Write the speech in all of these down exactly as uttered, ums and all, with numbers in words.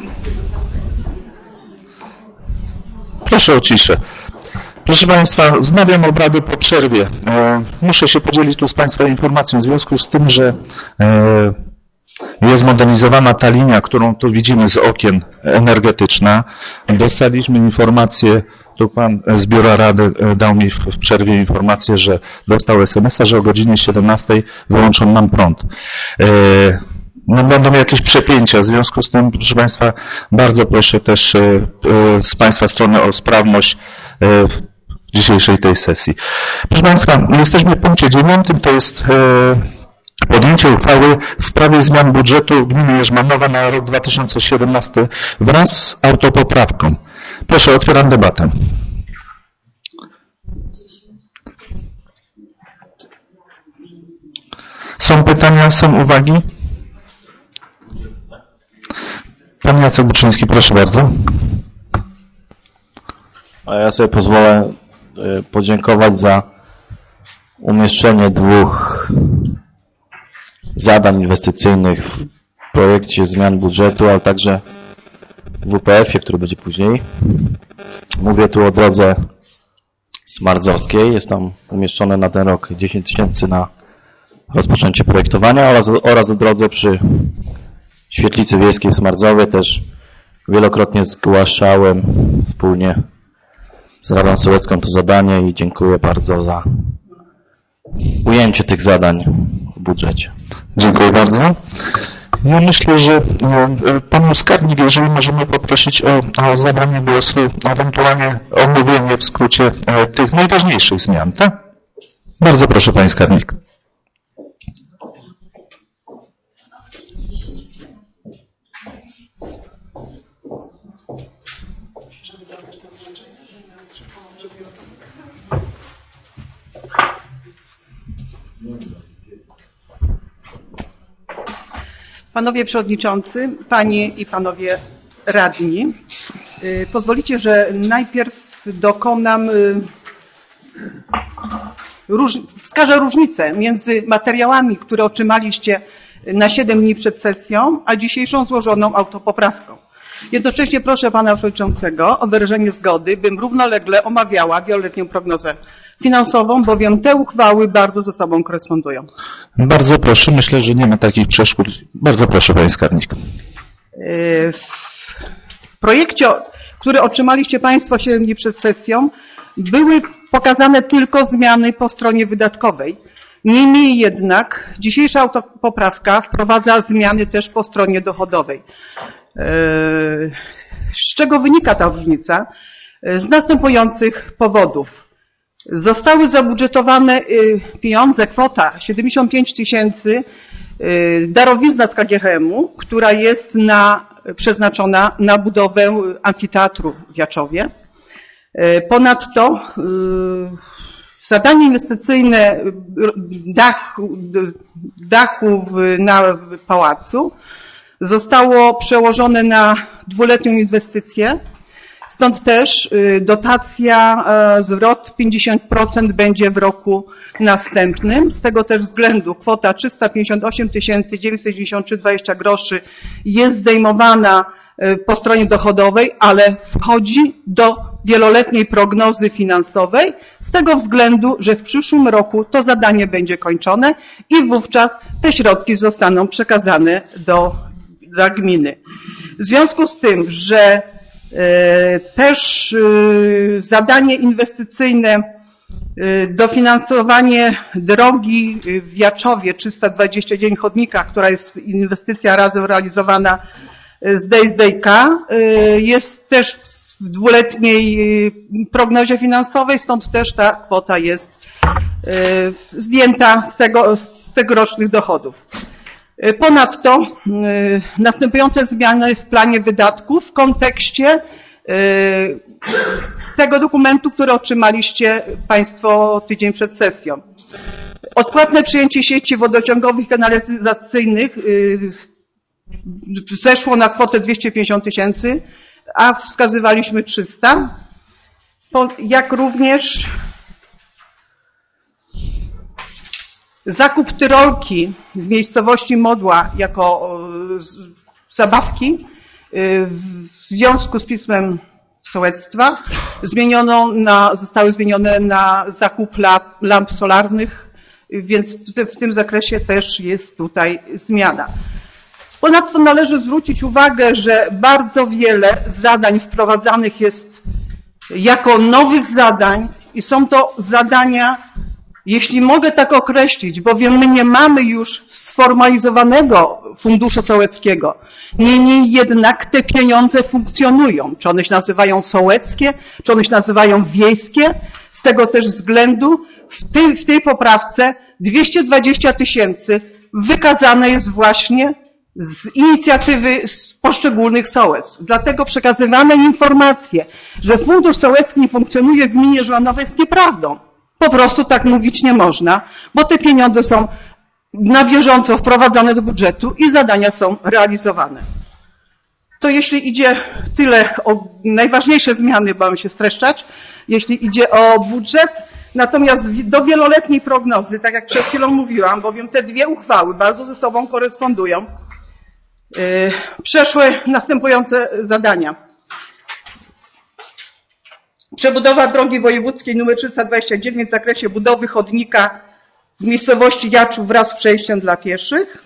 Proszę o ciszę. Proszę Państwa, wznawiam obrady po przerwie. Muszę się podzielić tu z Państwem informacją w związku z tym, że jest modernizowana ta linia, którą tu widzimy z okien, energetyczna. Dostaliśmy informację, tu Pan z Biura Rady dał mi w przerwie informację, że dostał es em es a, że o godzinie siedemnastej wyłączą nam prąd. No, będą jakieś przepięcia, w związku z tym, proszę Państwa, bardzo proszę też z Państwa strony o sprawność dzisiejszej tej sesji. Proszę Państwa, jesteśmy w punkcie dziewiątym, to jest podjęcie uchwały w sprawie zmian budżetu gminy Jerzmanowa na rok dwa tysiące siedemnasty wraz z autopoprawką. Proszę, otwieram debatę. Są pytania, są uwagi? Pan Jacek Buczyński, proszę bardzo. A ja sobie pozwolę podziękować za umieszczenie dwóch zadań inwestycyjnych w projekcie zmian budżetu, ale także w W P F ie, który będzie później. Mówię tu o drodze Smardzowskiej. Jest tam umieszczone na ten rok dziesięć tysięcy na rozpoczęcie projektowania oraz, oraz o drodze przy Świetlicy Wiejskiej w Smardzowie. Też wielokrotnie zgłaszałem wspólnie z Radą Sołecką to zadanie i dziękuję bardzo za ujęcie tych zadań w budżecie. Dziękuję bardzo. Ja myślę, że Pan Skarbnik, jeżeli możemy poprosić o, o zabranie głosu, ewentualnie omówienie w skrócie tych najważniejszych zmian, tak? Bardzo proszę, Panie Skarbnik. Panowie Przewodniczący, Panie i Panowie Radni, pozwolicie, że najpierw dokonam, róż, wskażę różnicę między materiałami, które otrzymaliście na siedem dni przed sesją, a dzisiejszą złożoną autopoprawką. Jednocześnie proszę Pana Przewodniczącego o wyrażenie zgody, bym równolegle omawiała wieloletnią prognozę finansową, bowiem te uchwały bardzo ze sobą korespondują. Bardzo proszę, myślę, że nie ma takich przeszkód. Bardzo proszę, Panie Skarbnik. W projekcie, który otrzymaliście Państwo siedem dni przed sesją, były pokazane tylko zmiany po stronie wydatkowej. Niemniej jednak dzisiejsza autopoprawka wprowadza zmiany też po stronie dochodowej. Z czego wynika ta różnica? Z następujących powodów. Zostały zabudżetowane pieniądze, kwota siedemdziesiąt pięć tysięcy darowizna z K G H M u, która jest na, przeznaczona na budowę amfiteatru w Jaczowie. Ponadto zadanie inwestycyjne dachu, dachu na pałacu zostało przełożone na dwuletnią inwestycję. Stąd też dotacja, zwrot pięćdziesiąt procent będzie w roku następnym. Z tego też względu kwota trzysta pięćdziesiąt osiem tysięcy dziewięćset dziewięćdziesiąt trzy przecinek dwadzieścia groszy jest zdejmowana po stronie dochodowej, ale wchodzi do wieloletniej prognozy finansowej z tego względu, że w przyszłym roku to zadanie będzie kończone i wówczas te środki zostaną przekazane do, dla gminy. W związku z tym, że też zadanie inwestycyjne, dofinansowanie drogi w Jaczowie trzysta dwadzieścia dziewięć chodnika, która jest inwestycja razem realizowana z D S D K, jest też w dwuletniej prognozie finansowej, stąd też ta kwota jest zdjęta z, tego, z tegorocznych dochodów. Ponadto następujące zmiany w planie wydatków w kontekście tego dokumentu, który otrzymaliście Państwo tydzień przed sesją. Odpłatne przyjęcie sieci wodociągowych i kanalizacyjnych zeszło na kwotę dwieście pięćdziesiąt tysięcy, a wskazywaliśmy trzysta. Jak również zakup tyrolki w miejscowości Modła jako zabawki w związku z pismem sołectwa zmieniono na, zostały zmienione na zakup lamp solarnych, więc w tym zakresie też jest tutaj zmiana. Ponadto należy zwrócić uwagę, że bardzo wiele zadań wprowadzanych jest jako nowych zadań i są to zadania, jeśli mogę tak określić, bowiem my nie mamy już sformalizowanego funduszu sołeckiego. Niemniej jednak te pieniądze funkcjonują. Czy one się nazywają sołeckie, czy one się nazywają wiejskie. Z tego też względu w tej, w tej poprawce dwieście dwadzieścia tysięcy wykazane jest właśnie z inicjatywy z poszczególnych sołectw. Dlatego przekazywane informacje, że fundusz sołecki nie funkcjonuje w gminie Żmanowej, jest nieprawdą. Po prostu tak mówić nie można, bo te pieniądze są na bieżąco wprowadzane do budżetu i zadania są realizowane. To jeśli idzie tyle o najważniejsze zmiany, bo mam się streszczać, jeśli idzie o budżet, natomiast do wieloletniej prognozy, tak jak przed chwilą mówiłam, bowiem te dwie uchwały bardzo ze sobą korespondują, yy, przeszły następujące zadania. Przebudowa drogi wojewódzkiej nr trzysta dwadzieścia dziewięć w zakresie budowy chodnika w miejscowości Jaczów wraz z przejściem dla pieszych.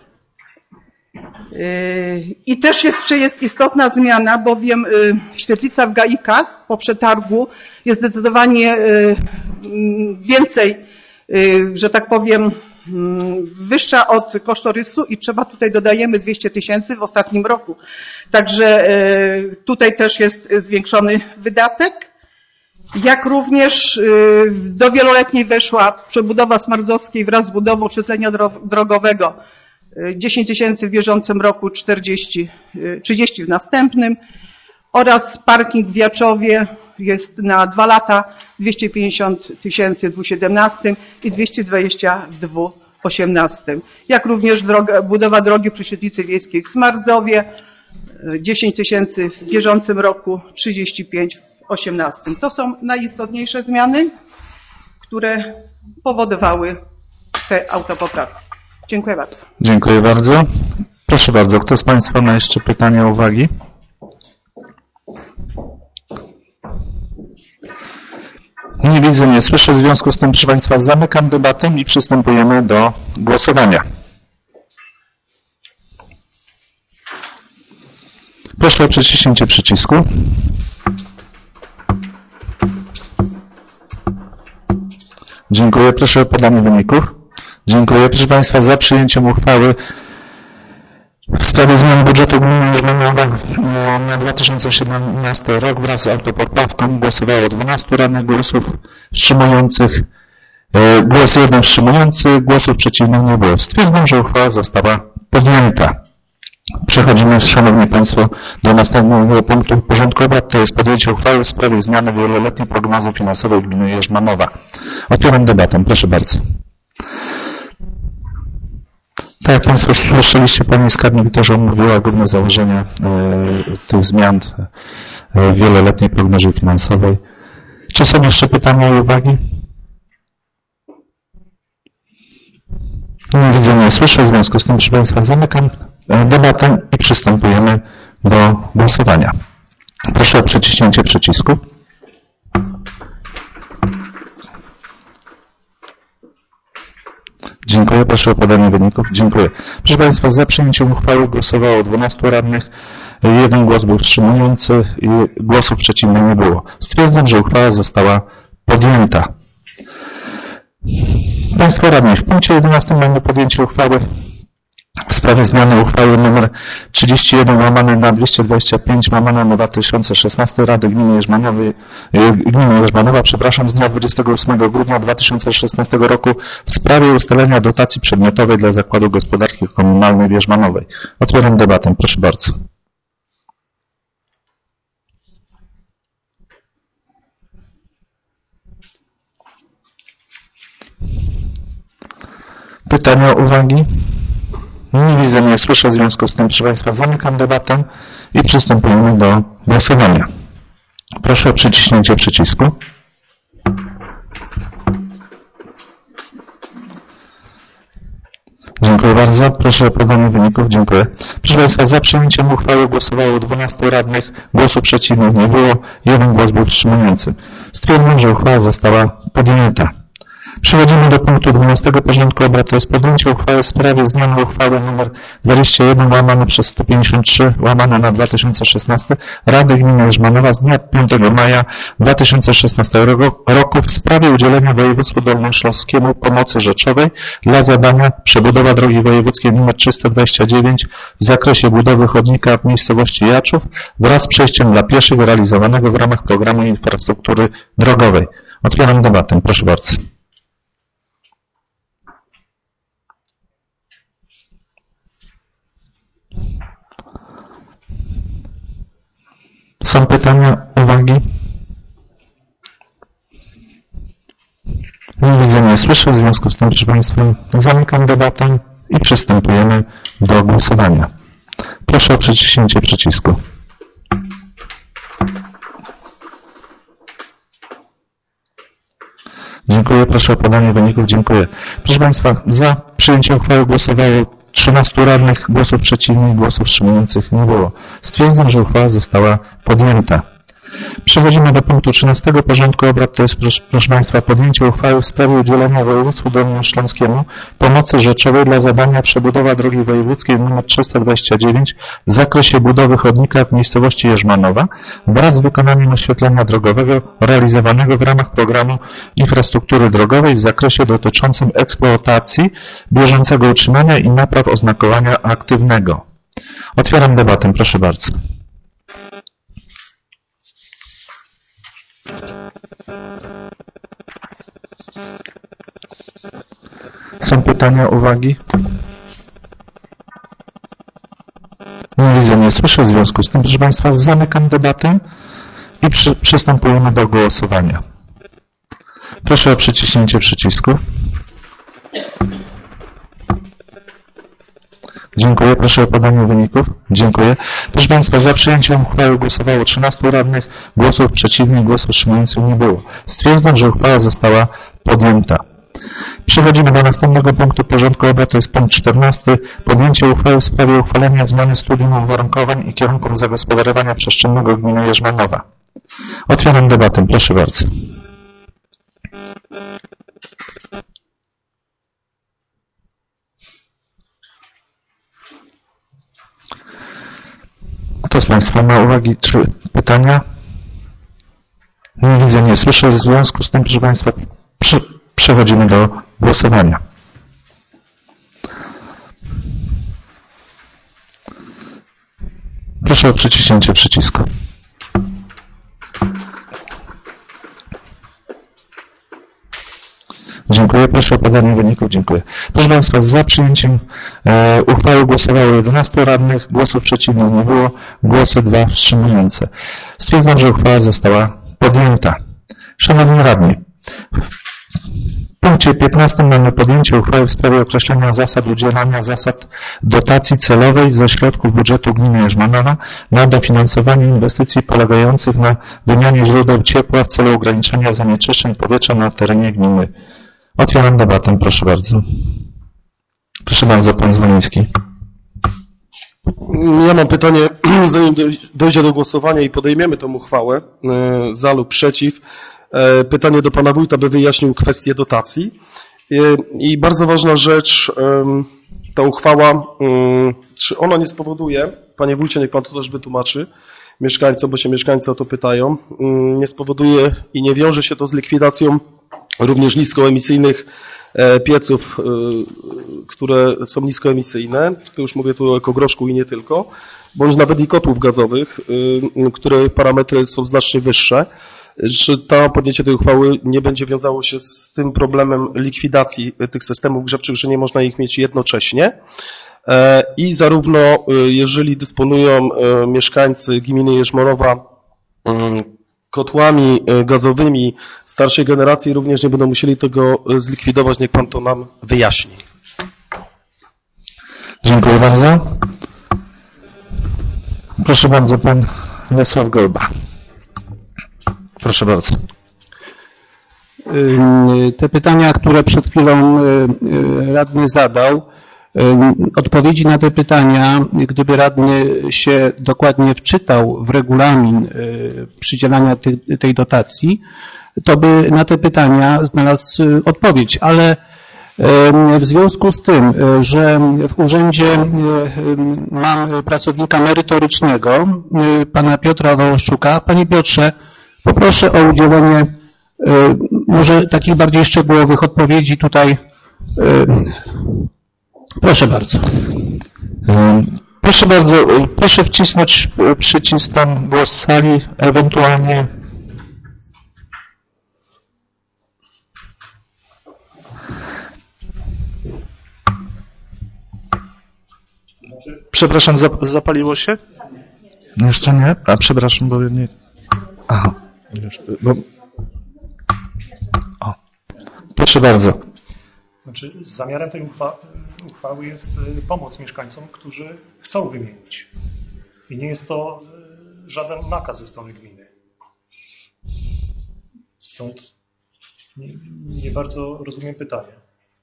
I też jeszcze jest istotna zmiana, bowiem świetlica w Gaikach po przetargu jest zdecydowanie więcej, że tak powiem, wyższa od kosztorysu i trzeba tutaj dodajemy dwieście tysięcy w ostatnim roku. Także tutaj też jest zwiększony wydatek. Jak również do wieloletniej weszła przebudowa Smardzowskiej wraz z budową oświetlenia drogowego dziesięć tysięcy w bieżącym roku, czterdzieści, trzydzieści w następnym oraz parking w Jaczowie jest na dwa lata dwieście pięćdziesiąt tysięcy w dwa tysiące siedemnastym i dwieście dwadzieścia w dwa tysiące osiemnastym. Jak również droga, budowa drogi przy świetlicy wiejskiej w Smardzowie dziesięć tysięcy w bieżącym roku, trzydzieści pięć w osiemnastym. To są najistotniejsze zmiany, które powodowały te autopoprawki. Dziękuję bardzo. Dziękuję bardzo. Proszę bardzo, kto z Państwa ma jeszcze pytania, uwagi? Nie widzę, nie słyszę. W związku z tym, proszę Państwa, zamykam debatę i przystępujemy do głosowania. Proszę o przyciśnięcie przycisku. Dziękuję. Proszę o podanie wyników. Dziękuję. Proszę Państwa, za przyjęciem uchwały w sprawie zmian budżetu gminy Żmanowa na dwa tysiące siedemnasty rok wraz z autopoprawką głosowało dwunastu radnych, głosów wstrzymujących, głos jeden wstrzymujący, głosów przeciwnych nie było. Stwierdzam, że uchwała została podjęta. Przechodzimy, Szanowni Państwo, do następnego punktu porządku obrad, to jest podjęcie uchwały w sprawie zmiany wieloletniej prognozy finansowej gminy Jerzmanowa. Otwieram debatę. Proszę bardzo. Tak jak Państwo słyszeliście, Pani Skarbnik też omówiła główne założenia y, tych zmian w wieloletniej prognozie finansowej. Czy są jeszcze pytania i uwagi? Nie widzę, nie słyszę. W związku z tym, proszę Państwa, zamykam debatę i przystępujemy do głosowania. Proszę o przyciśnięcie przycisku. Dziękuję. Proszę o podanie wyników. Dziękuję. Proszę Państwa, za przyjęciem uchwały głosowało dwunastu radnych, jeden głos był wstrzymujący i głosów przeciwnych nie było. Stwierdzam, że uchwała została podjęta. Państwo radni, w punkcie jedenastym mamy podjęcie uchwały w sprawie zmiany uchwały nr trzydzieści jeden łamane na dwieście dwadzieścia pięć łamane na dwa tysiące szesnaście Rady Gminy Jerzmanowej, Gminy Jerzmanowa, przepraszam, z dnia dwudziestego ósmego grudnia dwa tysiące szesnastego roku w sprawie ustalenia dotacji przedmiotowej dla Zakładu Gospodarki Komunalnej w Jerzmanowej. Otwieram debatę. Proszę bardzo. Pytania, uwagi? Nie widzę, nie słyszę, w związku z tym, proszę Państwa, zamykam debatę i przystępujemy do głosowania. Proszę o przyciśnięcie przycisku. Dziękuję bardzo. Proszę o podanie wyników. Dziękuję. Proszę Państwa, za przyjęciem uchwały głosowało dwunastu radnych, głosów przeciwnych nie było, jeden głos był wstrzymujący. Stwierdzam, że uchwała została podjęta. Przechodzimy do punktu dwunastego porządku obrad, to jest podjęcie uchwały w sprawie zmiany uchwały nr dwadzieścia jeden łamane przez sto pięćdziesiąt trzy łamane na dwa tysiące szesnaście Rady Gminy Jerzmanowa z dnia piątego maja dwa tysiące szesnastego roku w sprawie udzielenia województwu dolnośląskiemu pomocy rzeczowej dla zadania przebudowa drogi wojewódzkiej nr trzysta dwadzieścia dziewięć w zakresie budowy chodnika w miejscowości Jaczów wraz z przejściem dla pieszych realizowanego w ramach programu infrastruktury drogowej. Otwieram debatę. Proszę bardzo. Są pytania, uwagi? Nie widzę, nie słyszę, w związku z tym, proszę Państwa, zamykam debatę i przystępujemy do głosowania. Proszę o przyciśnięcie przycisku. Dziękuję, proszę o podanie wyników. Dziękuję. Proszę Państwa, za przyjęciem uchwały głosowało trzynastu radnych, głosów przeciwnych, głosów wstrzymujących nie było. Stwierdzam, że uchwała została podjęta. Przechodzimy do punktu trzynastego porządku obrad, to jest, proszę, proszę Państwa, podjęcie uchwały w sprawie udzielenia województwu dolnośląskiemu pomocy rzeczowej dla zadania przebudowa drogi wojewódzkiej nr trzysta dwadzieścia dziewięć w zakresie budowy chodnika w miejscowości Jerzmanowa wraz z wykonaniem oświetlenia drogowego realizowanego w ramach programu infrastruktury drogowej w zakresie dotyczącym eksploatacji, bieżącego utrzymania i napraw oznakowania aktywnego. Otwieram debatę, proszę bardzo. Są pytania, uwagi? Nie widzę, nie słyszę, w związku z tym, proszę Państwa, zamykam debatę i przy, przystępujemy do głosowania. Proszę o przyciśnięcie przycisku. Dziękuję. Proszę o podanie wyników. Dziękuję. Proszę Państwa, za przyjęciem uchwały głosowało trzynastu radnych, głosów przeciwnych, głosów wstrzymujących nie było. Stwierdzam, że uchwała została podjęta. Przechodzimy do następnego punktu porządku obrad, to jest punkt czternasty. Podjęcie uchwały w sprawie uchwalenia zmiany studium uwarunkowań i kierunków zagospodarowania przestrzennego gminy Jerzmanowa. Otwieram debatę. Proszę bardzo. Kto z Państwa ma uwagi czy pytania? Nie widzę, nie słyszę. W związku z tym, proszę Państwa, przy, przechodzimy do głosowania. Proszę o przyciśnięcie przycisku. Dziękuję. Proszę o podanie wyników. Dziękuję. Proszę Państwa, za przyjęciem e, uchwały głosowało jedenastu radnych, głosów przeciwnych nie było, głosy dwa wstrzymujące. Stwierdzam, że uchwała została podjęta. Szanowni radni, w punkcie piętnastym mamy podjęcie uchwały w sprawie określenia zasad udzielania zasad dotacji celowej ze środków budżetu gminy Jerzmanowa na dofinansowanie inwestycji polegających na wymianie źródeł ciepła w celu ograniczenia zanieczyszczeń powietrza na terenie gminy. Otwieram debatę, proszę bardzo. Proszę bardzo, pan Zwoliński. Ja mam pytanie, zanim dojdzie do głosowania i podejmiemy tę uchwałę, za lub przeciw. Pytanie do pana wójta, by wyjaśnił kwestię dotacji. I bardzo ważna rzecz, ta uchwała, czy ona nie spowoduje, panie wójcie, niech pan to też wytłumaczy, mieszkańcom, bo się mieszkańcy o to pytają, nie spowoduje i nie wiąże się to z likwidacją również niskoemisyjnych pieców, które są niskoemisyjne, to już mówię tu o ekogroszku i nie tylko, bądź nawet i kotłów gazowych, które parametry są znacznie wyższe, że to podjęcie tej uchwały nie będzie wiązało się z tym problemem likwidacji tych systemów grzewczych, że nie można ich mieć jednocześnie. I zarówno jeżeli dysponują mieszkańcy gminy Jerzmanowa kotłami gazowymi starszej generacji, również nie będą musieli tego zlikwidować. Niech pan to nam wyjaśni. Dziękuję bardzo. Proszę bardzo, pan Lesław Golba. Proszę bardzo. Te pytania, które przed chwilą radny zadał, odpowiedzi na te pytania, gdyby radny się dokładnie wczytał w regulamin przydzielania tej, tej dotacji, to by na te pytania znalazł odpowiedź, ale w związku z tym, że w urzędzie mam pracownika merytorycznego, pana Piotra Wołoszczuka. Panie Piotrze, poproszę o udzielenie może takich bardziej szczegółowych odpowiedzi tutaj. Proszę bardzo. Proszę bardzo, proszę wcisnąć przycisk tam głos sali, ewentualnie. Przepraszam, zapaliło się? No jeszcze nie? A przepraszam, bo nie... Aha. Już, bo... O. Proszę bardzo. Znaczy, zamiarem tej uchwa uchwały jest pomoc mieszkańcom, którzy chcą wymienić. I nie jest to żaden nakaz ze strony gminy. Stąd nie, nie bardzo rozumiem pytanie.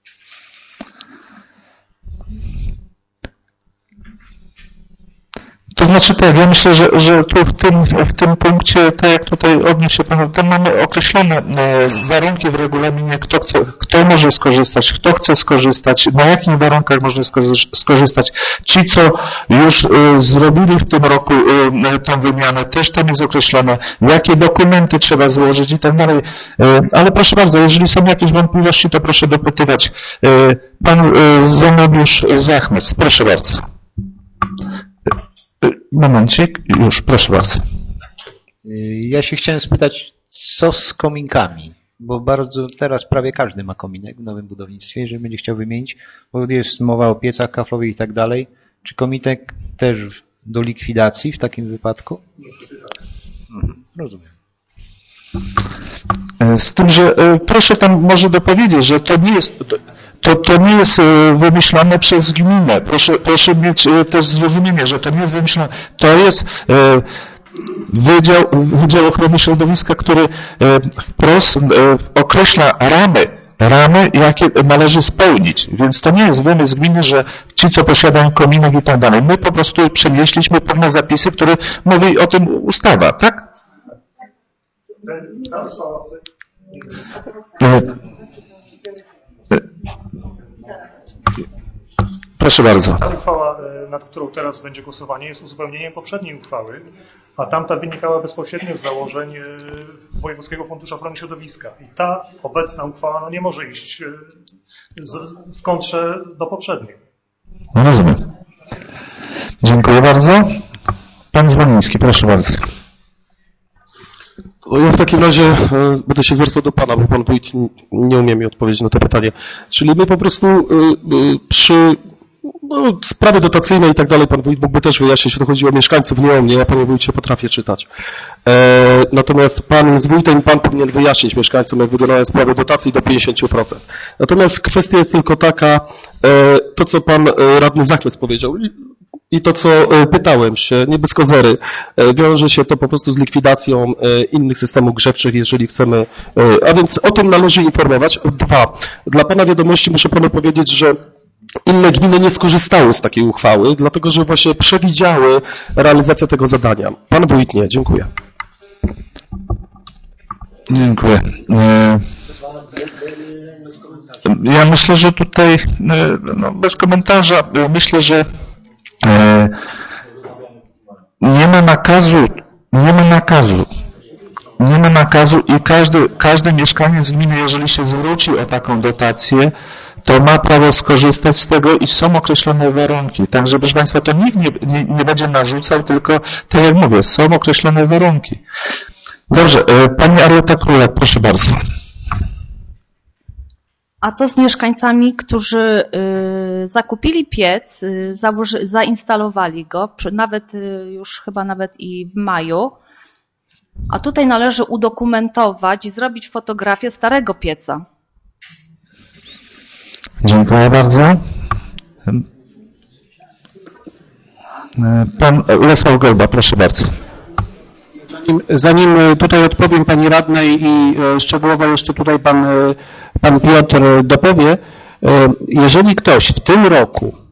To znaczy tak, ja myślę, że, że tu w tym, w tym punkcie, tak jak tutaj odniósł się Pan, tam mamy określone warunki w regulaminie, kto chce, kto może skorzystać, kto chce skorzystać, na jakich warunkach można skorzystać. Ci, co już zrobili w tym roku tą wymianę, też tam jest określone, jakie dokumenty trzeba złożyć i tak dalej. Ale proszę bardzo, jeżeli są jakieś wątpliwości, to proszę dopytywać. Pan Zenobiusz Zachmec, proszę bardzo. Momencik, już, proszę bardzo. Ja się chciałem spytać, co z kominkami? Bo bardzo teraz prawie każdy ma kominek w nowym budownictwie, jeżeli będzie chciał wymienić, bo jest mowa o piecach kaflowych i tak dalej. Czy kominek też do likwidacji w takim wypadku? Mhm, rozumiem. Z tym, że proszę tam może dopowiedzieć, że to nie jest... To, to nie jest wymyślone przez gminę. Proszę, proszę mieć to zrozumienie, że to nie jest wymyślone. To jest Wydział, Wydział Ochrony Środowiska, który wprost określa ramy, ramy, jakie należy spełnić. Więc to nie jest wymysł gminy, że ci, co posiadają kominek i tak dalej. My po prostu przenieśliśmy pewne zapisy, które mówi o tym ustawa, tak? Proszę bardzo. Ta uchwała, nad którą teraz będzie głosowanie, jest uzupełnieniem poprzedniej uchwały, a tamta wynikała bezpośrednio z założeń Wojewódzkiego Funduszu Ochrony Środowiska. I ta obecna uchwała no, nie może iść w kontrze do poprzedniej. Rozumiem. Dziękuję bardzo. Pan Zwoliński, proszę bardzo. Ja w takim razie e, będę się zwracał do Pana, bo Pan Wójt nie umie mi odpowiedzieć na to pytanie. Czyli my po prostu e, e, przy no, sprawy dotacyjne i tak dalej, Pan Wójt mógłby też wyjaśnić, że to chodziło o mieszkańców, nie o mnie, ja Panie Wójcie potrafię czytać. E, natomiast Pan z Wójtem, Pan powinien wyjaśnić mieszkańcom, jak wyglądają sprawy dotacji do pięćdziesiąt procent. Natomiast kwestia jest tylko taka, e, to co Pan Radny Zachmec powiedział, i to, co pytałem się, nie bez kozery, wiąże się to po prostu z likwidacją innych systemów grzewczych, jeżeli chcemy, a więc o tym należy informować. Dwa, dla Pana wiadomości muszę Panu powiedzieć, że inne gminy nie skorzystały z takiej uchwały, dlatego że właśnie przewidziały realizację tego zadania. Pan Wójt nie, dziękuję. Dziękuję. Ja myślę, że tutaj no, bez komentarza, myślę, że nie ma nakazu, nie ma nakazu, nie ma nakazu i każdy, każdy mieszkaniec gminy, jeżeli się zwróci o taką dotację, to ma prawo skorzystać z tego i są określone warunki. Także, proszę Państwa, to nikt nie, nie, nie będzie narzucał, tylko, tak jak mówię, są określone warunki. Dobrze, Pani Arieta Królak, proszę bardzo. A co z mieszkańcami, którzy y, zakupili piec, y, założy, zainstalowali go, przy, nawet y, już chyba nawet i w maju, a tutaj należy udokumentować i zrobić fotografię starego pieca. Dziękuję bardzo. Pan Lesław Golba, proszę bardzo. Zanim, zanim tutaj odpowiem Pani Radnej i szczegółowo jeszcze tutaj Pan, Pan Piotr dopowie, jeżeli ktoś w tym roku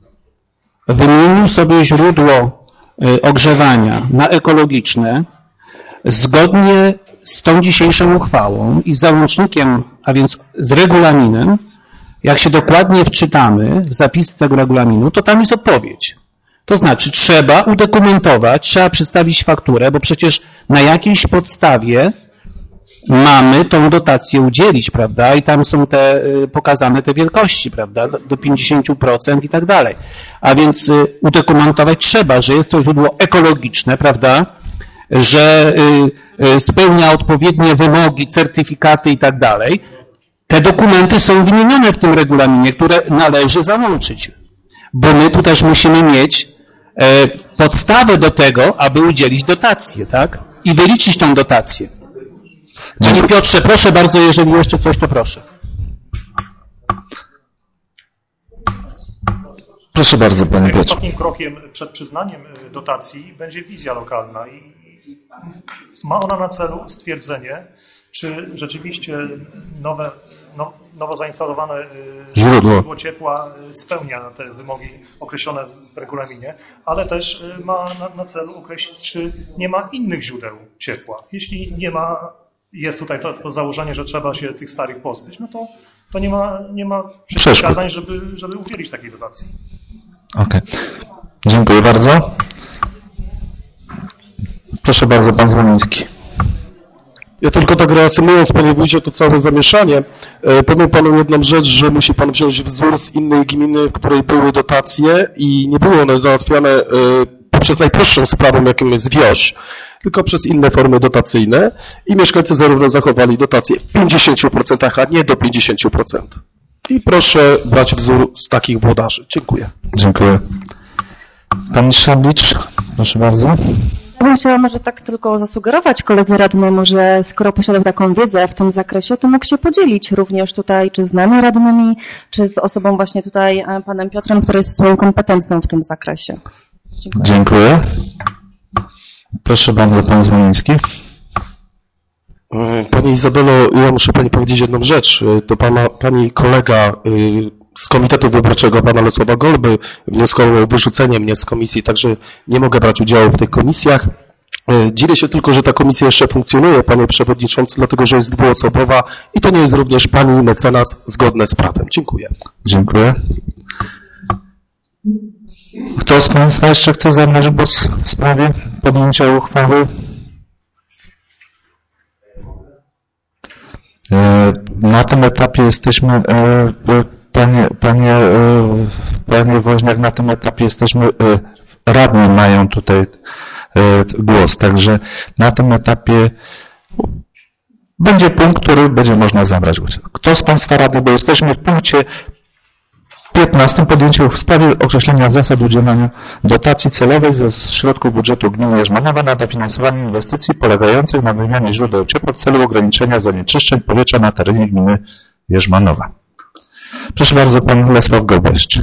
wymienił sobie źródło ogrzewania na ekologiczne, zgodnie z tą dzisiejszą uchwałą i z załącznikiem, a więc z regulaminem, jak się dokładnie wczytamy w zapisy tego regulaminu, to tam jest odpowiedź. To znaczy trzeba udokumentować, trzeba przedstawić fakturę, bo przecież na jakiejś podstawie mamy tą dotację udzielić, prawda? I tam są te pokazane te wielkości, prawda? Do pięćdziesiąt procent i tak dalej. A więc udokumentować trzeba, że jest to źródło ekologiczne, prawda? Że spełnia odpowiednie wymogi, certyfikaty i tak dalej. Te dokumenty są wymienione w tym regulaminie, które należy załączyć, bo my tu też musimy mieć podstawę do tego, aby udzielić dotację, tak? I wyliczyć tą dotację. Panie Piotrze, proszę bardzo, jeżeli jeszcze coś, to proszę. Proszę bardzo, panie Piotrze. Ostatnim krokiem przed przyznaniem dotacji będzie wizja lokalna i ma ona na celu stwierdzenie, czy rzeczywiście nowe, no, nowo zainstalowane źródło. źródło ciepła spełnia te wymogi określone w regulaminie, ale też ma na, na celu określić, czy nie ma innych źródeł ciepła. Jeśli nie ma, jest tutaj to, to założenie, że trzeba się tych starych pozbyć, no to, to nie ma, nie ma przeszkód, żeby, żeby udzielić takiej dotacji. Okej. Okay. Dziękuję bardzo. Proszę bardzo, pan Zwoliński. Ja tylko tak reasumując, panie wójcie, to całe zamieszanie, powiem panu jedną rzecz, że musi pan wziąć wzór z innej gminy, w której były dotacje i nie były one załatwiane poprzez najprostszą sprawą, jaką jest wioś, tylko przez inne formy dotacyjne i mieszkańcy zarówno zachowali dotacje w pięćdziesięciu procentach, a nie do pięćdziesięciu procent. I proszę brać wzór z takich włodarzy. Dziękuję. Dziękuję. Pani Szablicz, proszę bardzo. Ja bym chciała może tak tylko zasugerować koledze radnemu, że skoro posiadał taką wiedzę w tym zakresie, to mógł się podzielić również tutaj, czy z nami radnymi, czy z osobą właśnie tutaj, panem Piotrem, który jest swoim kompetentnym w tym zakresie. Dziękuję. Dziękuję. Proszę bardzo, pan Zwoliński. Pani Izabelo, ja muszę pani powiedzieć jedną rzecz. To pana, pani kolega z Komitetu Wyborczego, pana Lesława Golby, wnioskował o wyrzucenie mnie z komisji, także nie mogę brać udziału w tych komisjach. Dziwię się tylko, że ta komisja jeszcze funkcjonuje, panie przewodniczący, dlatego że jest dwuosobowa i to nie jest również pani mecenas zgodne z prawem. Dziękuję. Dziękuję. Kto z państwa jeszcze chce zabrać głos w sprawie podjęcia uchwały? Na tym etapie jesteśmy, panie, panie, panie Woźniak, na tym etapie jesteśmy, radni mają tutaj głos, także na tym etapie będzie punkt, który będzie można zabrać głos. Kto z państwa radnych, bo jesteśmy w punkcie piętnastym podjęcie w sprawie określenia zasad udzielania dotacji celowej ze środków budżetu gminy Jerzmanowa na dofinansowanie inwestycji polegających na wymianie źródeł ciepła w celu ograniczenia zanieczyszczeń powietrza na terenie gminy Jerzmanowa. Proszę bardzo, pan Lesław Golbeszcz.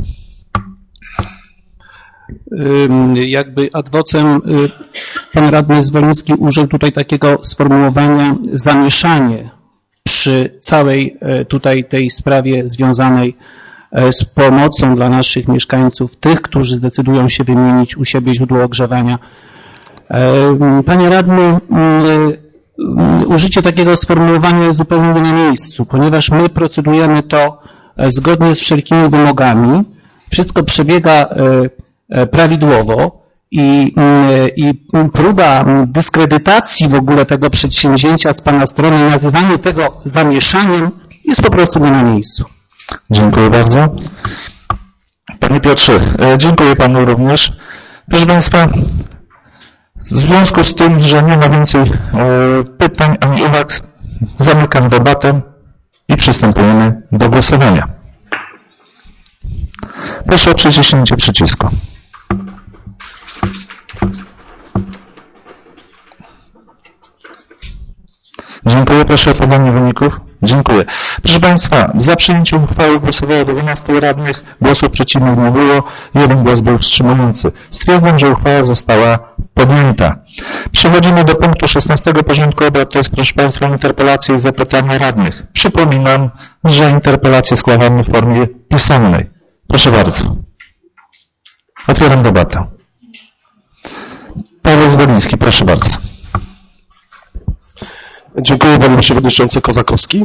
Jakby ad vocem pan radny Zwoliński użył tutaj takiego sformułowania zamieszanie przy całej tutaj tej sprawie związanej z pomocą dla naszych mieszkańców, tych, którzy zdecydują się wymienić u siebie źródło ogrzewania. Panie radny, użycie takiego sformułowania jest zupełnie nie na miejscu, ponieważ my procedujemy to zgodnie z wszelkimi wymogami. Wszystko przebiega prawidłowo i, i próba dyskredytacji w ogóle tego przedsięwzięcia z pana strony, nazywanie tego zamieszaniem jest po prostu nie na miejscu. Dziękuję bardzo. Panie Piotrze, dziękuję panu również. Proszę państwa, w związku z tym, że nie ma więcej pytań ani uwag, zamykam debatę i przystępujemy do głosowania. Proszę o przyciśnięcie przycisku. Dziękuję. Proszę o podanie wyników. Dziękuję. Proszę państwa, za przyjęciem uchwały głosowało dwunastu radnych, głosów przeciwnych nie było, jeden głos był wstrzymujący. Stwierdzam, że uchwała została podjęta. Przechodzimy do punktu szesnastego porządku obrad, to jest, proszę państwa, interpelacje i zapytania radnych. Przypominam, że interpelacje składamy w formie pisemnej. Proszę bardzo. Otwieram debatę. Paweł Zwoliński, proszę bardzo. Dziękuję panie przewodniczący Kozakowski.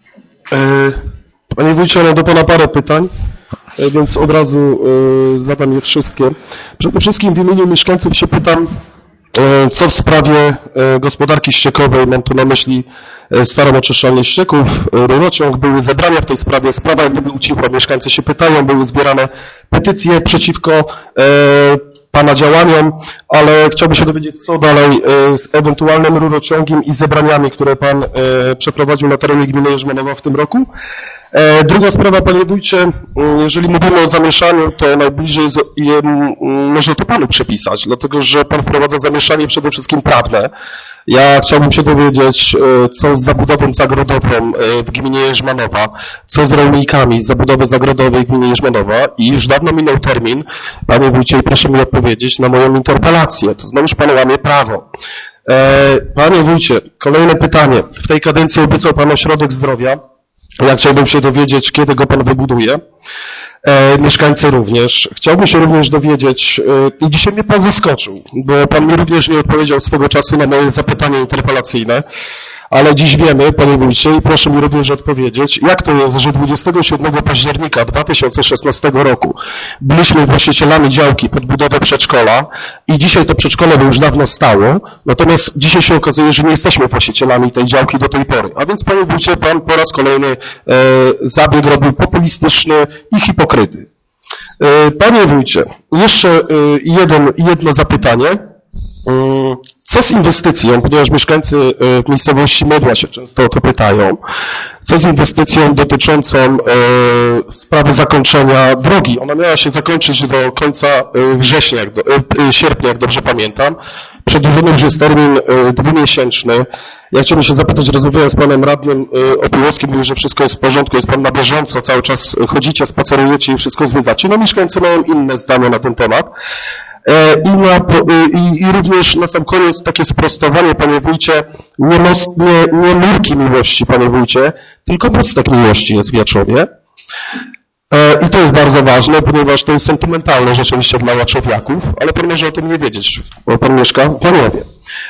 Panie wójcie, mam do pana parę pytań, więc od razu zadam je wszystkie. Przede wszystkim w imieniu mieszkańców się pytam, co w sprawie gospodarki ściekowej, mam tu na myśli starą oczyszczalnię ścieków, rurociąg, były zebrania w tej sprawie, sprawa jak gdyby ucichła, mieszkańcy się pytają, były zbierane petycje przeciwko pana działaniom, ale chciałbym się dowiedzieć, co dalej z ewentualnym rurociągiem i zebraniami, które pan przeprowadził na terenie gminy Jerzmanowa w tym roku. Druga sprawa, panie wójcie, jeżeli mówimy o zamieszaniu, to najbliżej je, może to panu przepisać, dlatego że pan wprowadza zamieszanie przede wszystkim prawne. Ja chciałbym się dowiedzieć, co z zabudową zagrodową w gminie Jerzmanowa, co z rolnikami z zabudowy zagrodowej w gminie Jerzmanowa i już dawno minął termin, panie wójcie, proszę mi odpowiedzieć na moją interpelację, to znowuż pan łamie prawo. Panie wójcie, kolejne pytanie. W tej kadencji obiecał pan ośrodek zdrowia. Ja chciałbym się dowiedzieć, kiedy go pan wybuduje. E, mieszkańcy również. Chciałbym się również dowiedzieć, e, i dzisiaj mnie pan zaskoczył, bo pan mi również nie odpowiedział swego czasu na moje zapytanie interpelacyjne, ale dziś wiemy, panie wójcie, i proszę mi również odpowiedzieć, jak to jest, że dwudziestego siódmego października dwa tysiące szesnastego roku byliśmy właścicielami działki pod budowę przedszkola i dzisiaj to przedszkole by już dawno stało, natomiast dzisiaj się okazuje, że nie jesteśmy właścicielami tej działki do tej pory. A więc, panie wójcie, pan po raz kolejny e, zabieg robił populistyczny i hipokryty. E, panie wójcie, jeszcze e, jeden, jedno zapytanie. Co z inwestycją, ponieważ mieszkańcy w miejscowości Mydła się często o to pytają, co z inwestycją dotyczącą e, sprawy zakończenia drogi? Ona miała się zakończyć do końca września, jak do, e, sierpnia, jak dobrze pamiętam. Przedłużony już jest termin e, dwumiesięczny. Ja chciałbym się zapytać, rozmawiałem z panem radnym e, Opiłowskim, mówił, że wszystko jest w porządku, jest pan na bieżąco, cały czas chodzicie, spacerujecie i wszystko zwiedzacie. No mieszkańcy mają inne zdanie na ten temat. I, na, i, I również na sam koniec takie sprostowanie, panie wójcie, nie, most, nie, nie murki miłości, panie wójcie, tylko mostek miłości jest w Jaczowie. I to jest bardzo ważne, ponieważ to jest sentymentalne rzeczywiście dla łaczowiaków, ale pan może o tym nie wiedzieć, bo pan mieszka w Panowie.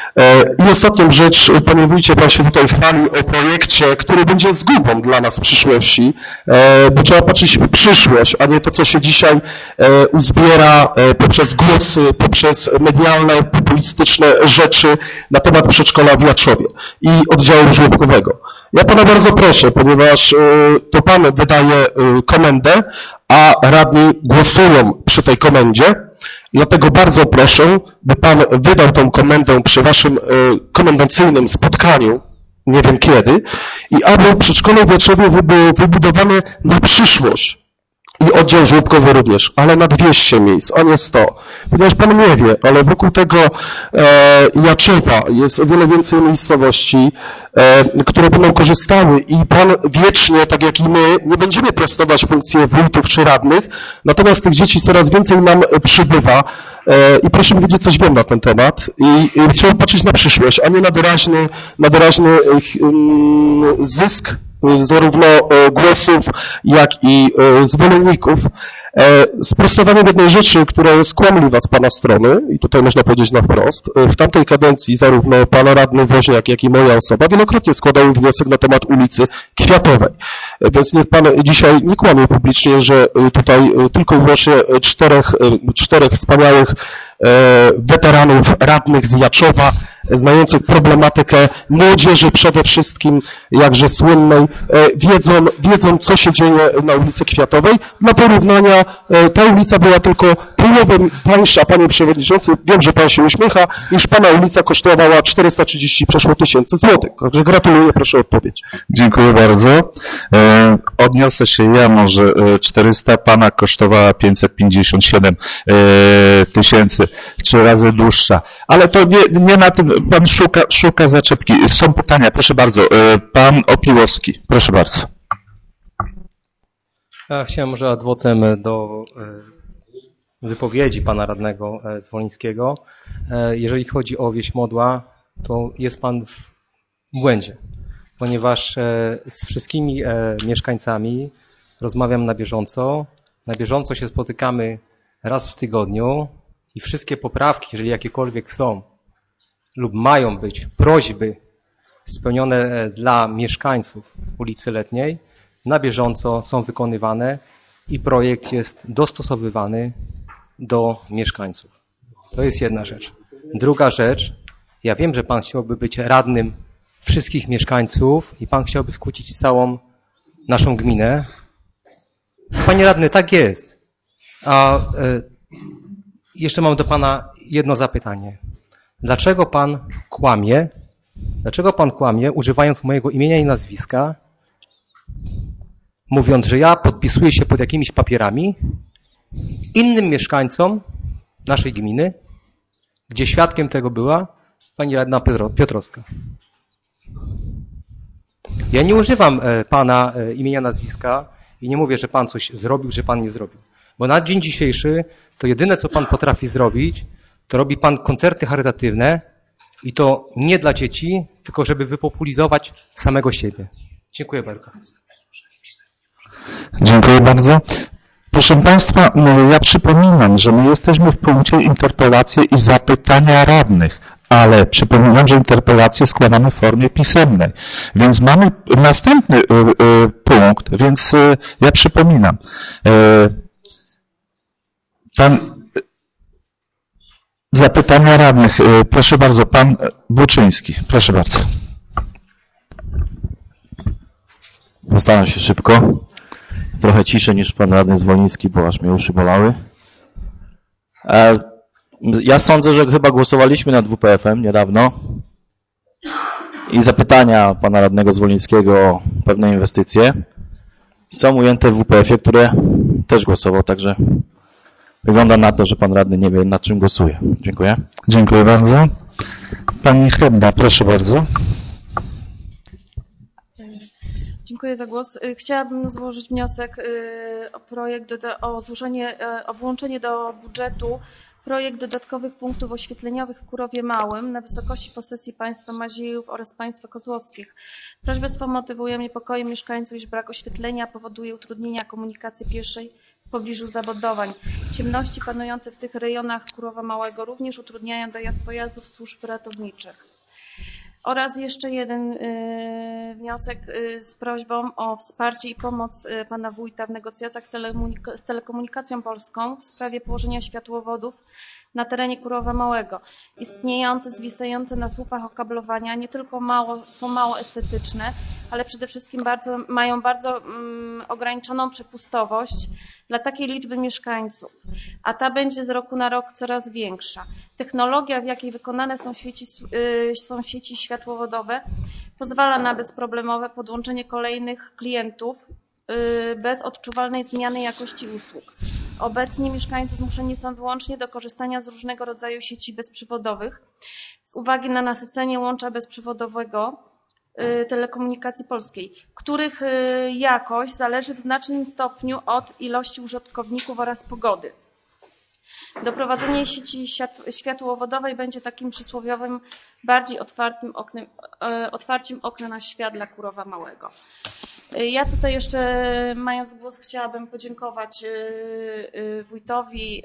I ostatnią rzecz, panie wójcie, pan się tutaj chwali o projekcie, który będzie zgubą dla nas w przyszłości, bo trzeba patrzeć w przyszłość, a nie to, co się dzisiaj uzbiera poprzez głosy, poprzez medialne, populistyczne rzeczy na temat przedszkola w Jaczowie i oddziału żłobkowego. Ja pana bardzo proszę, ponieważ to pan wydaje komendę, a radni głosują przy tej komendzie, dlatego bardzo proszę, by pan wydał tą komendę przy waszym komendacyjnym spotkaniu, nie wiem kiedy, i aby przedszkole w Jaczowie było wybudowane na przyszłość. I oddział żłobkowy również, ale na dwieście miejsc, a nie sto. Ponieważ pan nie wie, ale wokół tego e, Jaczowa jest o wiele więcej miejscowości, e, które będą korzystały i pan wiecznie, tak jak i my, nie będziemy prostować funkcje wójtów czy radnych, natomiast tych dzieci coraz więcej nam przybywa e, i proszę mi wiedzieć, coś wiem na ten temat i, i trzeba patrzeć na przyszłość, a nie na doraźny, na doraźny um, zysk zarówno głosów, jak i zwolenników. Sprostowanie jednej rzeczy, która jest kłamliwa z pana strony, i tutaj można powiedzieć na wprost, w tamtej kadencji zarówno pan radny Woźniak, jak i moja osoba wielokrotnie składały wniosek na temat ulicy Kwiatowej. Więc niech pan dzisiaj nie kłamie publicznie, że tutaj tylko i wyłącznie czterech, czterech wspaniałych weteranów radnych z Jaczowa, znających problematykę młodzieży przede wszystkim, jakże słynnej, wiedzą, wiedzą, co się dzieje na ulicy Kwiatowej. Dla porównania, ta ulica była tylko połowę tańsza, panie przewodniczący, wiem, że pan się uśmiecha, niż pana ulica kosztowała czterysta trzydzieści przeszło tysięcy złotych. Także gratuluję, proszę o odpowiedź. Dziękuję bardzo. E, odniosę się ja, może czterysta, pana kosztowała pięćset pięćdziesiąt siedem e, tysięcy, trzy razy dłuższa. Ale to nie, nie na tym, pan szuka, szuka zaczepki. Są pytania, proszę bardzo. E, pan Opiłowski, proszę bardzo. Ja chciałem może adwocem do wypowiedzi pana radnego Zwolińskiego. Jeżeli chodzi o wieś Modła, to jest pan w błędzie, ponieważ z wszystkimi mieszkańcami rozmawiam na bieżąco. Na bieżąco się spotykamy raz w tygodniu i wszystkie poprawki, jeżeli jakiekolwiek są lub mają być prośby spełnione dla mieszkańców ulicy Letniej, na bieżąco są wykonywane i projekt jest dostosowywany do mieszkańców. To jest jedna rzecz. Druga rzecz, ja wiem, że pan chciałby być radnym wszystkich mieszkańców i pan chciałby skłócić całą naszą gminę. Panie radny, tak jest. A y, jeszcze mam do pana jedno zapytanie. Dlaczego pan kłamie? Dlaczego pan kłamie, używając mojego imienia i nazwiska, mówiąc, że ja podpisuję się pod jakimiś papierami innym mieszkańcom naszej gminy, gdzie świadkiem tego była pani radna Piotrowska. Ja nie używam pana imienia, nazwiska i nie mówię, że pan coś zrobił, że pan nie zrobił. Bo na dzień dzisiejszy to jedyne, co pan potrafi zrobić, to robi pan koncerty charytatywne i to nie dla dzieci, tylko żeby wypopulizować samego siebie. Dziękuję bardzo. Dziękuję bardzo. Proszę Państwa, ja przypominam, że my jesteśmy w punkcie interpelacje i zapytania radnych, ale przypominam, że interpelacje składamy w formie pisemnej. Więc mamy następny y, y, punkt, więc y, ja przypominam. Y, pan zapytania radnych. Y, proszę bardzo, pan Buczyński. Proszę bardzo. Postaram się szybko. Trochę ciszej niż pan radny Zwoliński, bo aż mnie uszy bolały. E, ja sądzę, że chyba głosowaliśmy nad W P F-em niedawno i zapytania pana radnego Zwolińskiego o pewne inwestycje są ujęte w W P F-ie, które też głosował, także wygląda na to, że pan radny nie wie, nad czym głosuje. Dziękuję. Dziękuję bardzo. Pani Hebda, proszę bardzo. Dziękuję za głos. Chciałabym złożyć wniosek o projekt, o złożenie, o włączenie do budżetu projekt dodatkowych punktów oświetleniowych w Kurowie Małym na wysokości posesji państwa Maziejów oraz państwa Kozłowskich. Prośbę swą motywuje niepokojem mieszkańców, iż brak oświetlenia powoduje utrudnienia komunikacji pieszej w pobliżu zabudowań. Ciemności panujące w tych rejonach Kurowa Małego również utrudniają dojazd pojazdów służb ratowniczych. Oraz jeszcze jeden y, wniosek y, z prośbą o wsparcie i pomoc y, pana wójta w negocjacjach z, telekomunika z Telekomunikacją Polską w sprawie położenia światłowodów na terenie Kurowa Małego. Istniejące, zwisające na słupach okablowania nie tylko mało, są mało estetyczne, ale przede wszystkim bardzo, mają bardzo um, ograniczoną przepustowość dla takiej liczby mieszkańców, a ta będzie z roku na rok coraz większa. Technologia, w jakiej wykonane są sieci, yy, są sieci światłowodowe, pozwala na bezproblemowe podłączenie kolejnych klientów yy, bez odczuwalnej zmiany jakości usług. Obecnie mieszkańcy zmuszeni są wyłącznie do korzystania z różnego rodzaju sieci bezprzewodowych z uwagi na nasycenie łącza bezprzewodowego Telekomunikacji Polskiej, których jakość zależy w znacznym stopniu od ilości użytkowników oraz pogody. Doprowadzenie sieci światłowodowej będzie takim przysłowiowym, bardziej otwartym oknem, otwarciem okna na świat dla Kurowa Małego. Ja tutaj jeszcze, mając głos, chciałabym podziękować wójtowi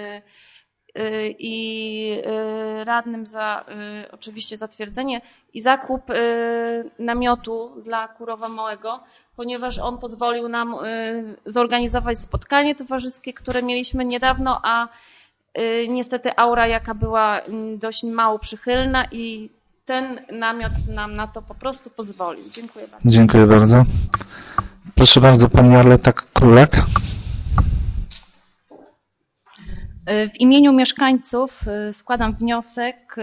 i radnym za oczywiście zatwierdzenie i zakup namiotu dla Kurowa Małego, ponieważ on pozwolił nam zorganizować spotkanie towarzyskie, które mieliśmy niedawno, a niestety aura jaka była dość mało przychylna i ten namiot nam na to po prostu pozwolił. Dziękuję bardzo. Dziękuję bardzo. Proszę bardzo, pani Arleta Królak. W imieniu mieszkańców składam wniosek.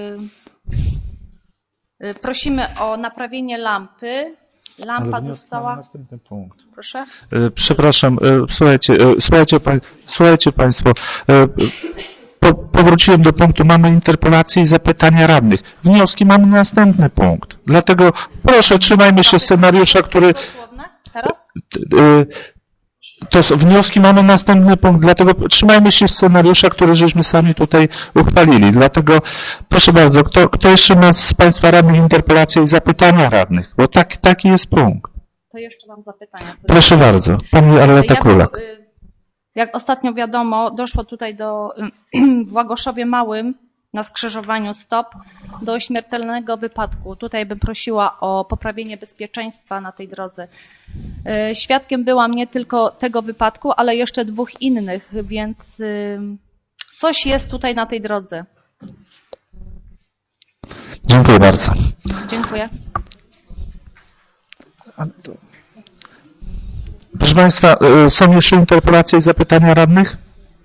Prosimy o naprawienie lampy. Lampa została... Następny punkt. Proszę? Przepraszam, słuchajcie, słuchajcie, słuchajcie Państwo. Po, powróciłem do punktu, mamy interpelacje i zapytania radnych. Wnioski mamy następny punkt. Dlatego proszę, trzymajmy się scenariusza, który... Teraz? To wnioski mamy następny punkt, dlatego trzymajmy się scenariusza, który żeśmy sami tutaj uchwalili. Dlatego proszę bardzo, kto, kto jeszcze ma z Państwa radnych interpelacje i zapytania radnych? Bo tak, taki jest punkt. To jeszcze mam zapytania. To proszę jest... bardzo, pani Arleta ja Królak. Jak ostatnio wiadomo, doszło tutaj do w Łagoszowie Małym na skrzyżowaniu stop do śmiertelnego wypadku. Tutaj bym prosiła o poprawienie bezpieczeństwa na tej drodze. Świadkiem byłam nie tylko tego wypadku, ale jeszcze dwóch innych, więc coś jest tutaj na tej drodze. Dziękuję bardzo. Dziękuję. Proszę Państwa, są jeszcze interpelacje i zapytania radnych?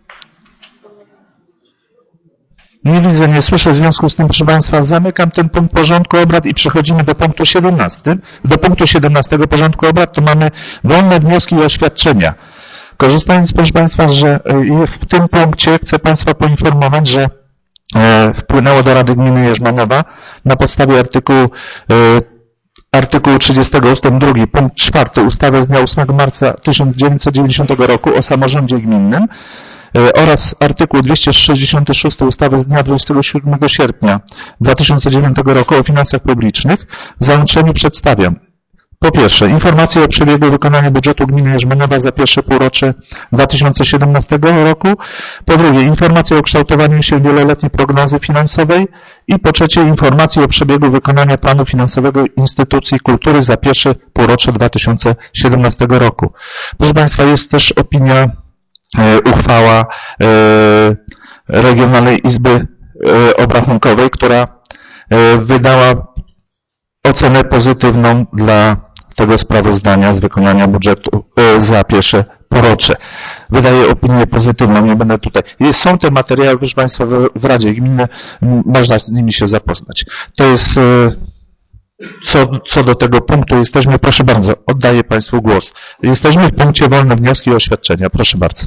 Nie widzę, nie słyszę, w związku z tym, proszę Państwa, zamykam ten punkt porządku obrad i przechodzimy do punktu siedemnastego. Do punktu siedemnastego porządku obrad to mamy wolne wnioski i oświadczenia. Korzystając, proszę Państwa, że w tym punkcie chcę Państwa poinformować, że wpłynęło do Rady Gminy Jerzmanowa na podstawie artykułu artykułu trzydziestego ustęp drugi punkt czwarty ustawy z dnia ósmego marca tysiąc dziewięćset dziewięćdziesiątego roku o samorządzie gminnym oraz artykuł dwieście sześćdziesiąty szósty ustawy z dnia dwudziestego siódmego sierpnia dwa tysiące dziewiątego roku o finansach publicznych w załączeniu przedstawiam. Po pierwsze, informacje o przebiegu wykonania budżetu gminy Jerzmanowa za pierwsze półrocze dwa tysiące siedemnastego roku. Po drugie, informacje o kształtowaniu się wieloletniej prognozy finansowej. I po trzecie, informacje o przebiegu wykonania planu finansowego instytucji kultury za pierwsze półrocze dwa tysiące siedemnastego roku. Proszę Państwa, jest też opinia, e, uchwała e, Regionalnej Izby e, Obrachunkowej, która e, wydała ocenę pozytywną dla tego sprawozdania z wykonania budżetu za pierwsze półrocze. Wydaje opinię pozytywną, nie będę tutaj. Są te materiały, proszę Państwa, w Radzie Gminy, można z nimi się zapoznać. To jest, co, co do tego punktu jesteśmy, proszę bardzo, oddaję Państwu głos. Jesteśmy w punkcie wolne wnioski i oświadczenia, proszę bardzo.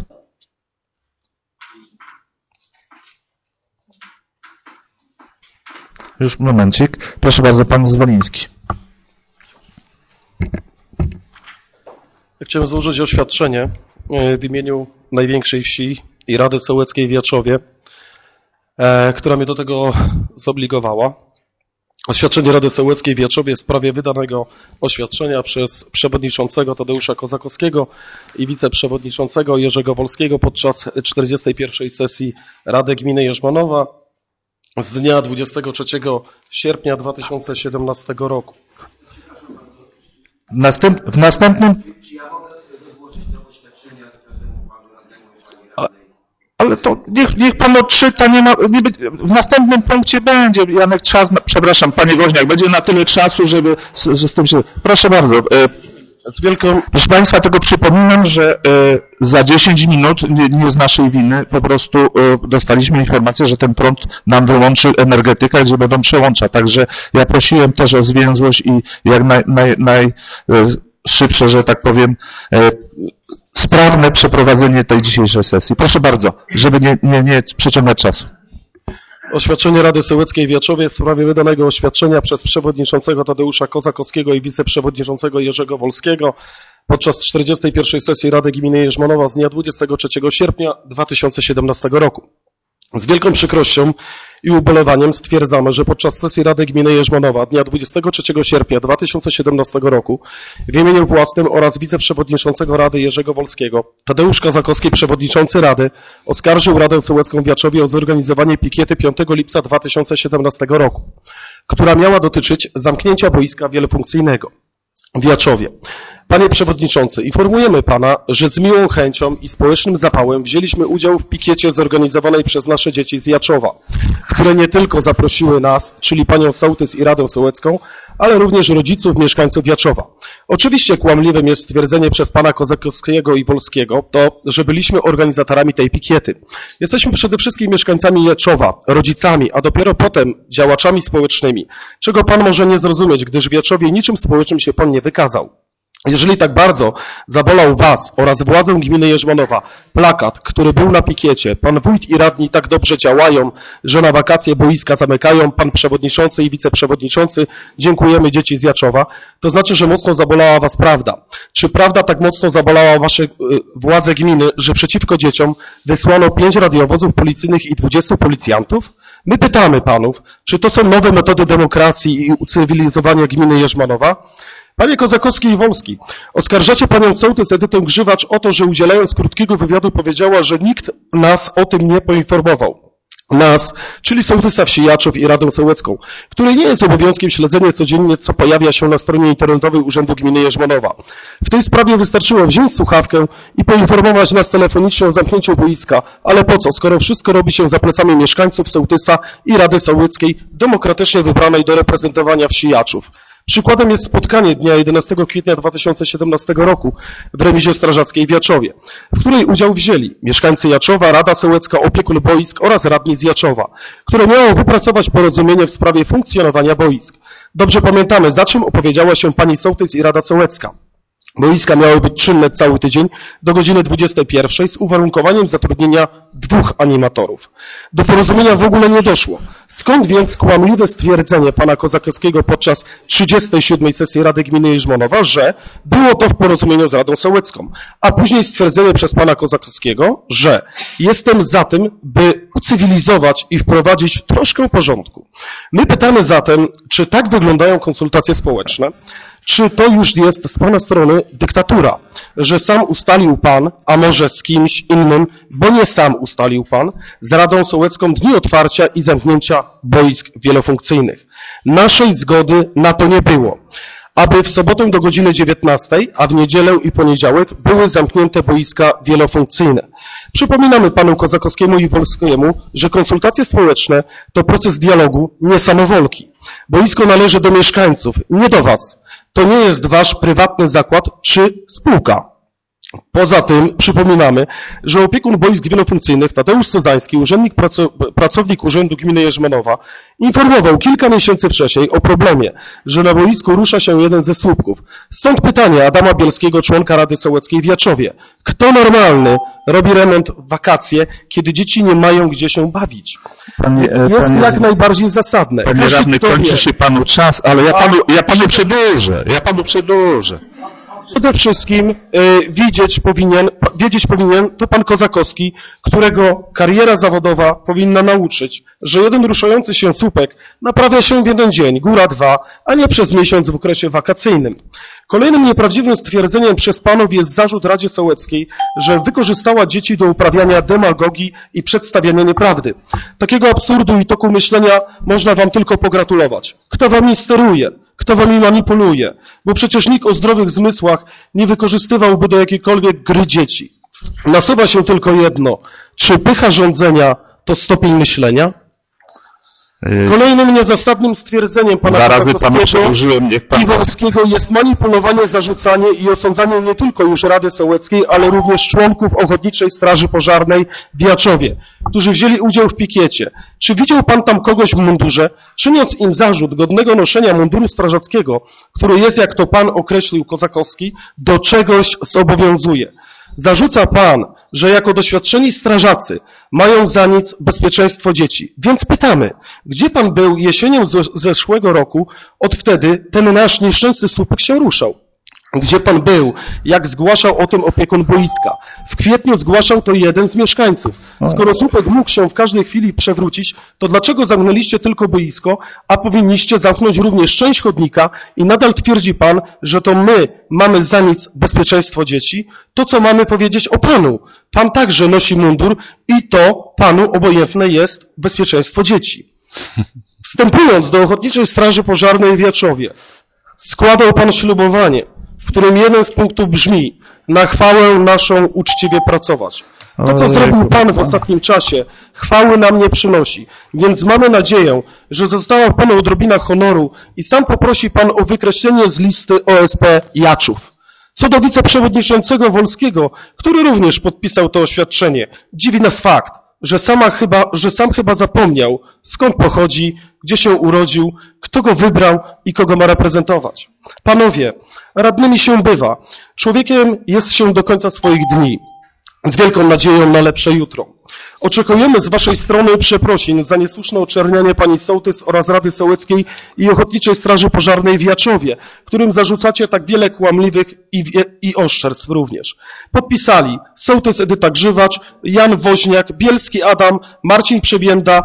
Już momencik. Proszę bardzo, Pan Zwoliński. Chciałem złożyć oświadczenie w imieniu największej wsi i Rady Sołeckiej w Jaczowie, która mnie do tego zobligowała. Oświadczenie Rady Sołeckiej w Jaczowie w sprawie wydanego oświadczenia przez przewodniczącego Tadeusza Kozakowskiego i wiceprzewodniczącego Jerzego Wolskiego podczas czterdziestej pierwszej sesji Rady Gminy Jerzmanowa z dnia dwudziestego trzeciego sierpnia dwa tysiące siedemnastego roku. Następ, w następnym... Ale to niech, niech Pan odczyta, nie ma, nie, w następnym punkcie będzie, Janek, czas, na, przepraszam, Panie Woźniak, będzie na tyle czasu, żeby że z tym się... Proszę bardzo. Z wielką... Proszę Państwa, tylko przypominam, że za dziesięć minut, nie, nie z naszej winy, po prostu dostaliśmy informację, że ten prąd nam wyłączy energetyka, gdzie będą przełącza. Także ja prosiłem też o zwięzłość i jak naj, naj, najszybsze, że tak powiem, sprawne przeprowadzenie tej dzisiejszej sesji. Proszę bardzo, żeby nie, nie, nie przeciągać czasu. Oświadczenie Rady Sołeckiej w Jaczowie w sprawie wydanego oświadczenia przez przewodniczącego Tadeusza Kozakowskiego i wiceprzewodniczącego Jerzego Wolskiego podczas czterdziestej pierwszej sesji Rady Gminy Jerzmanowa z dnia dwudziestego trzeciego sierpnia dwa tysiące siedemnastego roku. Z wielką przykrością i ubolewaniem stwierdzamy, że podczas sesji Rady Gminy Jerzmanowa dnia dwudziestego trzeciego sierpnia dwa tysiące siedemnastego roku w imieniu własnym oraz wiceprzewodniczącego Rady Jerzego Wolskiego Tadeusz Kozakowski, przewodniczący Rady, oskarżył Radę Sołecką w Jaczowie o zorganizowanie pikiety piątego lipca dwa tysiące siedemnastego roku, która miała dotyczyć zamknięcia boiska wielofunkcyjnego w Jaczowie. Panie Przewodniczący, informujemy Pana, że z miłą chęcią i społecznym zapałem wzięliśmy udział w pikiecie zorganizowanej przez nasze dzieci z Jaczowa, które nie tylko zaprosiły nas, czyli Panią Sołtys i Radę Sołecką, ale również rodziców, mieszkańców Jaczowa. Oczywiście kłamliwym jest stwierdzenie przez Pana Kozakowskiego i Wolskiego, to, że byliśmy organizatorami tej pikiety. Jesteśmy przede wszystkim mieszkańcami Jaczowa, rodzicami, a dopiero potem działaczami społecznymi, czego Pan może nie zrozumieć, gdyż w Jaczowie niczym społecznym się Pan nie wykazał. Jeżeli tak bardzo zabolał Was oraz władzę gminy Jerzmanowa plakat, który był na pikiecie, pan wójt i radni tak dobrze działają, że na wakacje boiska zamykają, pan przewodniczący i wiceprzewodniczący, dziękujemy dzieci z Jaczowa, to znaczy, że mocno zabolała Was prawda. Czy prawda tak mocno zabolała Wasze y, władze gminy, że przeciwko dzieciom wysłano pięć radiowozów policyjnych i dwudziestu policjantów? My pytamy Panów, czy to są nowe metody demokracji i ucywilizowania gminy Jerzmanowa? Panie Kozakowski i Wolski, oskarżacie panią sołtys Edytę Grzywacz o to, że udzielając krótkiego wywiadu powiedziała, że nikt nas o tym nie poinformował. Nas, czyli sołtysa wsi Jaczów i Radę Sołecką, której nie jest obowiązkiem śledzenie codziennie, co pojawia się na stronie internetowej Urzędu Gminy Jerzmonowa. W tej sprawie wystarczyło wziąć słuchawkę i poinformować nas telefonicznie o zamknięciu boiska, ale po co, skoro wszystko robi się za plecami mieszkańców sołtysa i Rady Sołeckiej, demokratycznie wybranej do reprezentowania wsi Jaczów. Przykładem jest spotkanie dnia jedenastego kwietnia dwa tysiące siedemnastego roku w remizie strażackiej w Jaczowie, w której udział wzięli mieszkańcy Jaczowa, Rada Sołecka, opiekun boisk oraz radni z Jaczowa, które miało wypracować porozumienie w sprawie funkcjonowania boisk. Dobrze pamiętamy, za czym opowiedziała się pani sołtys i Rada Sołecka. Boiska miały być czynne cały tydzień do godziny dwudziestej pierwszej z uwarunkowaniem zatrudnienia dwóch animatorów. Do porozumienia w ogóle nie doszło. Skąd więc kłamliwe stwierdzenie pana Kozakowskiego podczas trzydziestej siódmej sesji Rady Gminy Jerzmonowa, że było to w porozumieniu z Radą Sołecką, a później stwierdzenie przez pana Kozakowskiego, że jestem za tym, by ucywilizować i wprowadzić troszkę porządku. My pytamy zatem, czy tak wyglądają konsultacje społeczne? Czy to już jest z pana strony dyktatura, że sam ustalił pan, a może z kimś innym, bo nie sam ustalił pan, z Radą Sołecką dni otwarcia i zamknięcia boisk wielofunkcyjnych? Naszej zgody na to nie było. Aby w sobotę do godziny dziewiętnastej, a w niedzielę i poniedziałek były zamknięte boiska wielofunkcyjne. Przypominamy panu Kozakowskiemu i Wolskiemu, że konsultacje społeczne to proces dialogu, nie samowolki. Boisko należy do mieszkańców, nie do was. To nie jest wasz prywatny zakład czy spółka. Poza tym przypominamy, że opiekun boisk wielofunkcyjnych Tadeusz Sozański, urzędnik, pracownik Urzędu Gminy Jerzmonowa, informował kilka miesięcy wcześniej o problemie, że na boisku rusza się jeden ze słupków. Stąd pytanie Adama Bielskiego, członka Rady Sołeckiej w Jaczowie. Kto normalny robi remont w wakacje, kiedy dzieci nie mają gdzie się bawić? Panie, jest panie, jak najbardziej zasadne. Panie Każdy, radny, kto kończy wie, się panu czas, ale ja panu, ja panu przedłużę, ja panu przedłużę. Przede wszystkim y, widzieć powinien, wiedzieć powinien to pan Kozakowski, którego kariera zawodowa powinna nauczyć, że jeden ruszający się słupek naprawia się w jeden dzień, góra dwa, a nie przez miesiąc w okresie wakacyjnym. Kolejnym nieprawdziwym stwierdzeniem przez panów jest zarzut Radzie Sołeckiej, że wykorzystała dzieci do uprawiania demagogii i przedstawiania nieprawdy. Takiego absurdu i toku myślenia można wam tylko pogratulować. Kto wami steruje? Kto wami manipuluje? Bo przecież nikt o zdrowych zmysłach nie wykorzystywałby do jakiejkolwiek gry dzieci. Nasuwa się tylko jedno. Czy pycha rządzenia to stopień myślenia? Kolejnym niezasadnym stwierdzeniem pana Dwa razy panu Kozakowskiego przedłużyłem, niech pan... i Wolskiego jest manipulowanie, zarzucanie i osądzanie nie tylko już Rady Sołeckiej, ale również członków Ochotniczej Straży Pożarnej w Jaczowie, którzy wzięli udział w pikiecie. Czy widział pan tam kogoś w mundurze, czyniąc im zarzut godnego noszenia munduru strażackiego, który jest, jak to pan określił Kozakowski, do czegoś zobowiązuje? Zarzuca pan, że jako doświadczeni strażacy mają za nic bezpieczeństwo dzieci. Więc pytamy, gdzie pan był jesienią zeszłego roku, od wtedy ten nasz nieszczęsny słupek się ruszał? Gdzie pan był, jak zgłaszał o tym opiekun boiska? W kwietniu zgłaszał to jeden z mieszkańców. Skoro słupek mógł się w każdej chwili przewrócić, to dlaczego zamknęliście tylko boisko, a powinniście zamknąć również część chodnika i nadal twierdzi pan, że to my mamy za nic bezpieczeństwo dzieci? To, co mamy powiedzieć o panu. Pan także nosi mundur i to panu obojętne jest bezpieczeństwo dzieci. Wstępując do Ochotniczej Straży Pożarnej w Jaczowie, składał pan ślubowanie, w którym jeden z punktów brzmi: na chwałę naszą uczciwie pracować. To, co zrobił pan w ostatnim czasie, chwały nam nie przynosi, więc mamy nadzieję, że została panu odrobina honoru i sam poprosi pan o wykreślenie z listy O S P Jaczów. Co do wiceprzewodniczącego Wolskiego, który również podpisał to oświadczenie, dziwi nas fakt, że, sama chyba, że sam chyba zapomniał, skąd pochodzi, gdzie się urodził, kto go wybrał i kogo ma reprezentować. Panowie, radnymi się bywa. Człowiekiem jest się do końca swoich dni, z wielką nadzieją na lepsze jutro. Oczekujemy z waszej strony przeprosin za niesłuszne oczernianie pani sołtys oraz Rady Sołeckiej i Ochotniczej Straży Pożarnej w Jaczowie, którym zarzucacie tak wiele kłamliwych i, i oszczerstw również. Podpisali sołtys Edyta Grzywacz, Jan Woźniak, Bielski Adam, Marcin Przebięda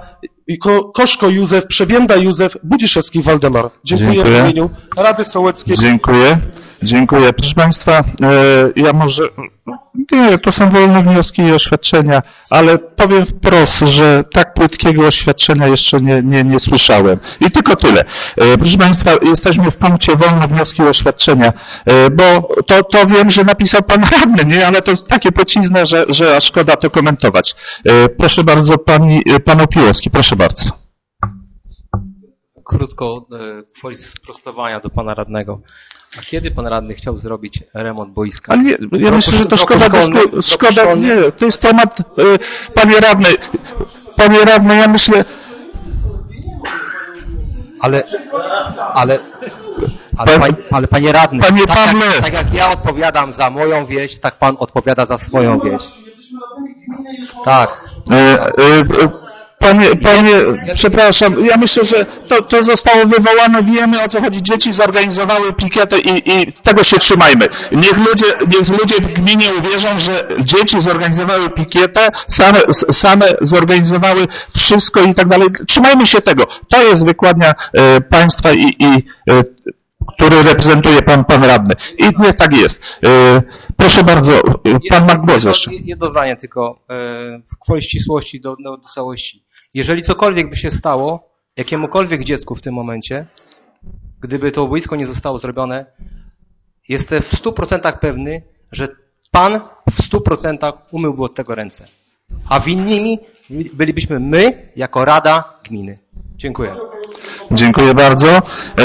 i Ko, Koszko Józef, Przebięda Józef, Budziszewski Waldemar. Dziękuję, Dziękuję. w imieniu Rady Sołeckiej. Dziękuję. Dziękuję. Proszę Państwa, e, ja może, nie, to są wolne wnioski i oświadczenia, ale powiem wprost, że tak płytkiego oświadczenia jeszcze nie, nie, nie słyszałem. I tylko tyle. E, proszę Państwa, jesteśmy w punkcie wolne wnioski i oświadczenia, e, bo to, to wiem, że napisał Pan radny, nie, ale to takie płcizne, że, że aż szkoda to komentować. E, proszę bardzo, Pani, Pan Opiłowski, proszę bardzo. Krótko e, gwoli sprostowania do Pana radnego. A kiedy Pan radny chciał zrobić remont boiska? Ale nie, ja myślę, że to szkoda, dysku, szkoda, nie, to jest temat, y, Panie radny, Panie radny, ja myślę... Ale, ale, ale, Pan, ale Panie radny, panie tak, Pawle, jak, tak jak ja odpowiadam za moją wieś, tak Pan odpowiada za swoją wieś. Tak. y, y, Panie, panie, przepraszam, ja myślę, że to, to zostało wywołane, wiemy o co chodzi, dzieci zorganizowały pikietę i, i tego się trzymajmy. Niech ludzie, niech ludzie w gminie uwierzą, że dzieci zorganizowały pikietę, same, same zorganizowały wszystko i tak dalej. Trzymajmy się tego. To jest wykładnia e, państwa i, i e, który reprezentuje pan, pan radny. I niech tak jest. E, proszę bardzo, pan ma głos jeszcze. Jedno zdanie tylko, e, w kwestii ścisłości do, do, do całości. Jeżeli cokolwiek by się stało, jakiemukolwiek dziecku w tym momencie, gdyby to boisko nie zostało zrobione, jestem w stu procentach pewny, że Pan w stu procentach umyłby od tego ręce. A winnymi bylibyśmy my, jako Rada Gminy. Dziękuję. Dziękuję bardzo.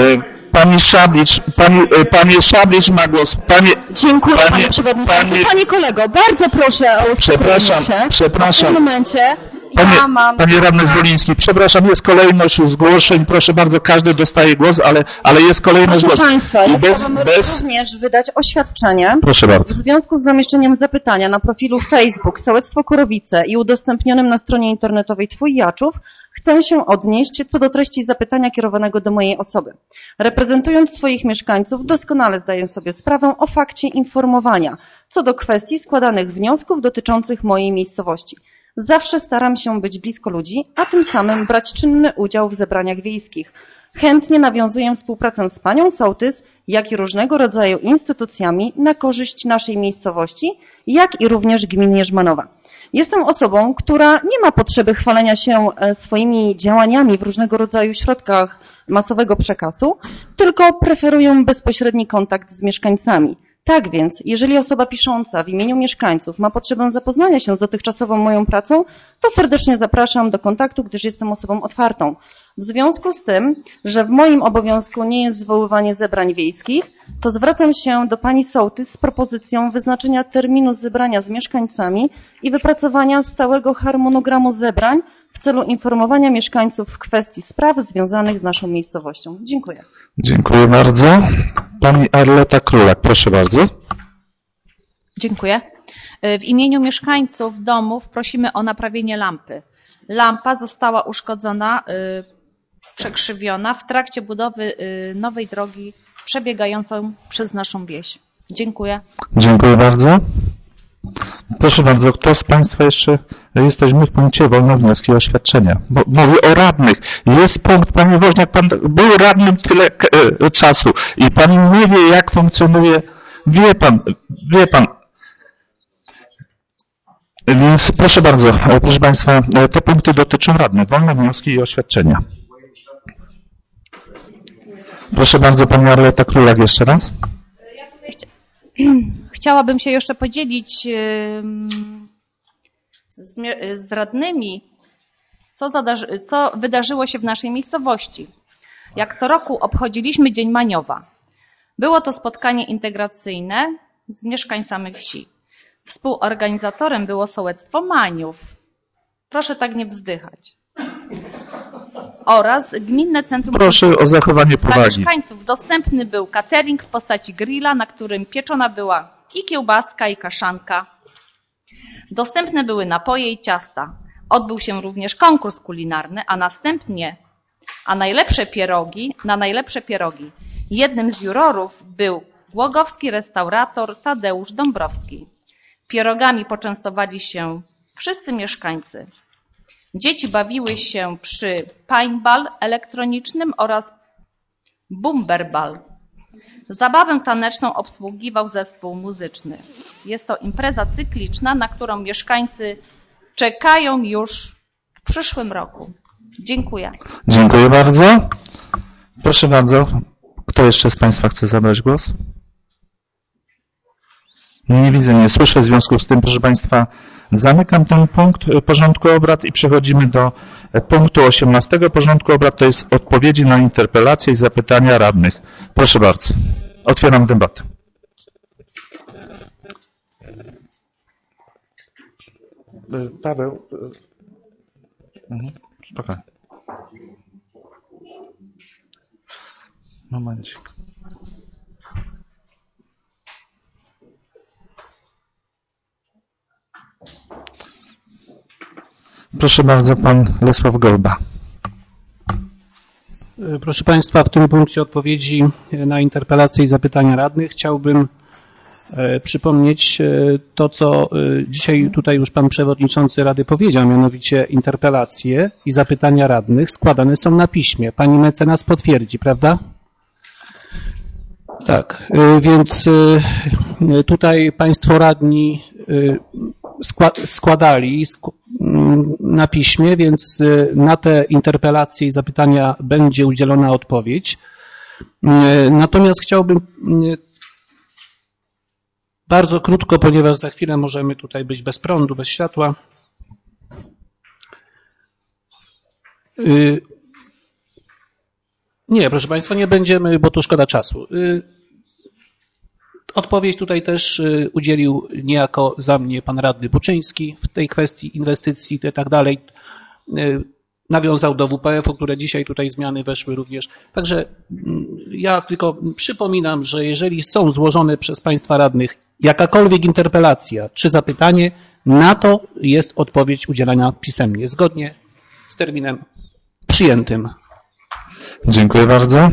Pani Szablicz, pani, Panie Szablicz ma głos. Panie, Dziękuję panie, Panie Przewodniczący. Panie, Panie kolego, bardzo proszę o Przepraszam, się. przepraszam. W tym momencie Panie, ja mam... panie radny Zwoliński, przepraszam, jest kolejność zgłoszeń, proszę bardzo, każdy dostaje głos, ale, ale jest kolejność Proszę głosów. Państwa, ja I bez, chciałabym bez... również wydać oświadczenie Proszę bardzo. w związku z zamieszczeniem zapytania na profilu Facebook Sołectwo Korowice i udostępnionym na stronie internetowej Twój Jaczów. Chcę się odnieść co do treści zapytania kierowanego do mojej osoby. Reprezentując swoich mieszkańców, doskonale zdaję sobie sprawę o fakcie informowania co do kwestii składanych wniosków dotyczących mojej miejscowości. Zawsze staram się być blisko ludzi, a tym samym brać czynny udział w zebraniach wiejskich. Chętnie nawiązuję współpracę z panią sołtys, jak i różnego rodzaju instytucjami na korzyść naszej miejscowości, jak i również gminy Jerzmanowa. Jestem osobą, która nie ma potrzeby chwalenia się swoimi działaniami w różnego rodzaju środkach masowego przekazu, tylko preferuję bezpośredni kontakt z mieszkańcami. Tak więc, jeżeli osoba pisząca w imieniu mieszkańców ma potrzebę zapoznania się z dotychczasową moją pracą, to serdecznie zapraszam do kontaktu, gdyż jestem osobą otwartą. W związku z tym, że w moim obowiązku nie jest zwoływanie zebrań wiejskich, to zwracam się do pani sołtys z propozycją wyznaczenia terminu zebrania z mieszkańcami i wypracowania stałego harmonogramu zebrań w celu informowania mieszkańców w kwestii spraw związanych z naszą miejscowością. Dziękuję. Dziękuję bardzo. Pani Arleta Królak, proszę bardzo. Dziękuję. W imieniu mieszkańców domów prosimy o naprawienie lampy. Lampa została uszkodzona, przekrzywiona w trakcie budowy nowej drogi przebiegającą przez naszą wieś. Dziękuję. Dziękuję bardzo. Proszę bardzo, kto z Państwa jeszcze, jesteśmy w punkcie wolne wnioski i oświadczenia. Bo mówię o radnych. Jest punkt, Panie Woźniak, Pan był radnym tyle e, czasu i Pan nie wie, jak funkcjonuje, wie Pan, wie Pan. Więc proszę bardzo, proszę Państwa, te punkty dotyczą radnych, wolne wnioski i oświadczenia. Proszę bardzo, Pani Arleta Królak jeszcze raz. Chciałabym się jeszcze podzielić z, z radnymi, co, zadarzy, co wydarzyło się w naszej miejscowości. Jak co roku obchodziliśmy Dzień Maniowa. Było to spotkanie integracyjne z mieszkańcami wsi. Współorganizatorem było sołectwo Maniów. Proszę tak nie wzdychać. Oraz Gminne Centrum... Proszę o zachowanie Dla powagi. mieszkańców dostępny był catering w postaci grilla, na którym pieczona była i kiełbaska, i kaszanka. Dostępne były napoje i ciasta. Odbył się również konkurs kulinarny, a następnie a najlepsze pierogi, na najlepsze pierogi. Jednym z jurorów był głogowski restaurator Tadeusz Dąbrowski. Pierogami poczęstowali się wszyscy mieszkańcy. Dzieci bawiły się przy paintball elektronicznym oraz bumperball. Zabawę taneczną obsługiwał zespół muzyczny. Jest to impreza cykliczna, na którą mieszkańcy czekają już w przyszłym roku. Dziękuję. Dziękuję bardzo. Proszę bardzo. Kto jeszcze z Państwa chce zabrać głos? Nie widzę, nie słyszę. W związku z tym, proszę Państwa, zamykam ten punkt porządku obrad i przechodzimy do punktu osiemnastego porządku obrad. To jest odpowiedzi na interpelacje i zapytania radnych. Proszę bardzo. Otwieram debatę. Paweł. Mhm. Spokojnie. Momencik. Proszę bardzo, pan Lesław Golba. Proszę Państwa, w tym punkcie odpowiedzi na interpelacje i zapytania radnych chciałbym przypomnieć to, co dzisiaj tutaj już pan przewodniczący Rady powiedział, mianowicie interpelacje i zapytania radnych składane są na piśmie. Pani mecenas potwierdzi, prawda? Tak, więc tutaj Państwo radni składali na piśmie, więc na te interpelacje i zapytania będzie udzielona odpowiedź. Natomiast chciałbym bardzo krótko, ponieważ za chwilę możemy tutaj być bez prądu, bez światła. Nie, proszę Państwa, nie będziemy, bo to szkoda czasu. Odpowiedź tutaj też udzielił niejako za mnie pan radny Buczyński w tej kwestii inwestycji i tak dalej. Nawiązał do W P F u, które dzisiaj tutaj zmiany weszły również. Także ja tylko przypominam, że jeżeli są złożone przez Państwa radnych jakakolwiek interpelacja czy zapytanie, na to jest odpowiedź udzielana pisemnie, zgodnie z terminem przyjętym. Dziękuję bardzo.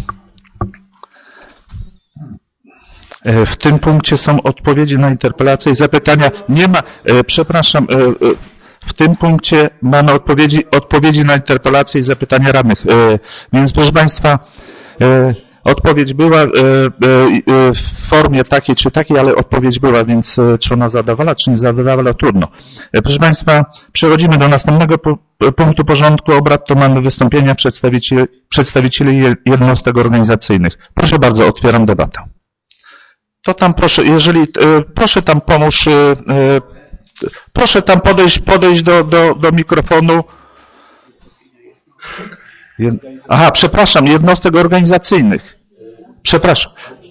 W tym punkcie są odpowiedzi na interpelacje i zapytania. Nie ma, przepraszam, w tym punkcie mamy odpowiedzi, odpowiedzi na interpelacje i zapytania radnych. Więc proszę Państwa, odpowiedź była w formie takiej czy takiej, ale odpowiedź była, więc czy ona zadawala, czy nie zadawala, trudno. Proszę Państwa, przechodzimy do następnego punktu porządku obrad, to mamy wystąpienia przedstawicieli, przedstawicieli jednostek organizacyjnych. Proszę bardzo, otwieram debatę. To tam proszę, jeżeli, proszę tam pomóż, proszę tam podejść, podejść do, do, do mikrofonu. Aha, przepraszam, jednostek organizacyjnych. Przepraszam.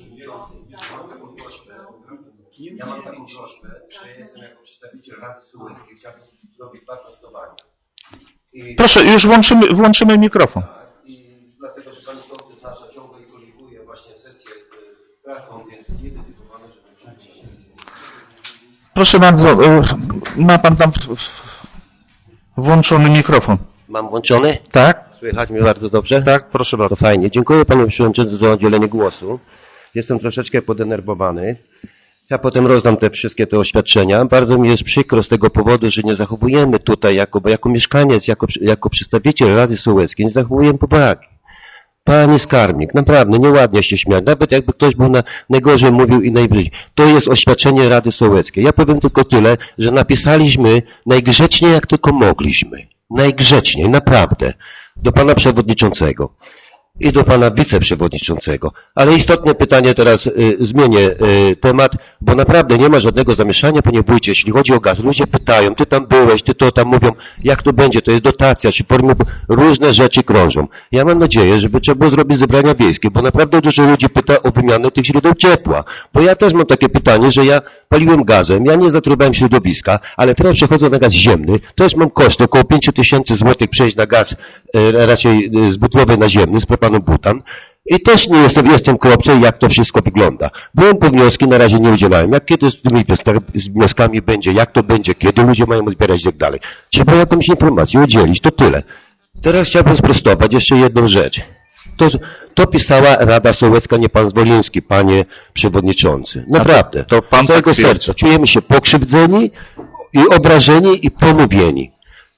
Ja mam taką prośbę, że ja jestem jako przedstawiciel Rady Sułeckiej, chciałbym zrobić dwa sprostowania. Proszę, już włączymy, włączymy mikrofon. I dlatego, że Pani Sołtys nasza ciągle koryguje właśnie sesję straszną, więc nie dedykowane, żeby wrzucić. Proszę bardzo, ma Pan tam włączony mikrofon. Mam włączony? Tak. Słychać mnie bardzo dobrze? Tak, proszę bardzo. To fajnie. Dziękuję Panie Przewodniczący za udzielenie głosu. Jestem troszeczkę podenerwowany. Ja potem rozdam te wszystkie te oświadczenia. Bardzo mi jest przykro z tego powodu, że nie zachowujemy tutaj, jako, bo jako mieszkaniec, jako, jako przedstawiciel Rady Sołeckiej, nie zachowujemy powagi. Panie skarbnik, naprawdę nieładnie się śmiać. Nawet jakby ktoś był na, najgorzej mówił i najbliżej. To jest oświadczenie Rady Sołeckiej. Ja powiem tylko tyle, że napisaliśmy najgrzeczniej jak tylko mogliśmy. Najgrzeczniej, naprawdę. Do Pana Przewodniczącego i do Pana Wiceprzewodniczącego. Ale istotne pytanie teraz, y, zmienię y, temat, bo naprawdę nie ma żadnego zamieszania, panie wójcie, jeśli chodzi o gaz. Ludzie pytają, ty tam byłeś, ty to tam mówią, jak to będzie, to jest dotacja, czy w formie, różne rzeczy krążą. Ja mam nadzieję, żeby trzeba było zrobić zebrania wiejskie, bo naprawdę dużo ludzi pyta o wymianę tych źródeł ciepła. Bo ja też mam takie pytanie, że ja paliłem gazem, ja nie zatrudniałem środowiska, ale teraz przechodzę na gaz ziemny, też mam koszty około pięć tysięcy złotych przejść na gaz e, raczej e, z butlowy na ziemny, z propanu butan. I też nie jestem, jestem kropce, jak to wszystko wygląda. Byłem po wnioski, na razie nie udzielałem. Jak kiedy z tymi wnioskami będzie, jak to będzie, kiedy ludzie mają odbierać i tak dalej. Trzeba jakąś informację udzielić, to tyle. Teraz chciałbym sprostować jeszcze jedną rzecz. To, to pisała Rada Sołecka, nie pan Zwoliński, panie przewodniczący. Naprawdę. To, to pan z całego tak serca. Czujemy się pokrzywdzeni i obrażeni i pomówieni.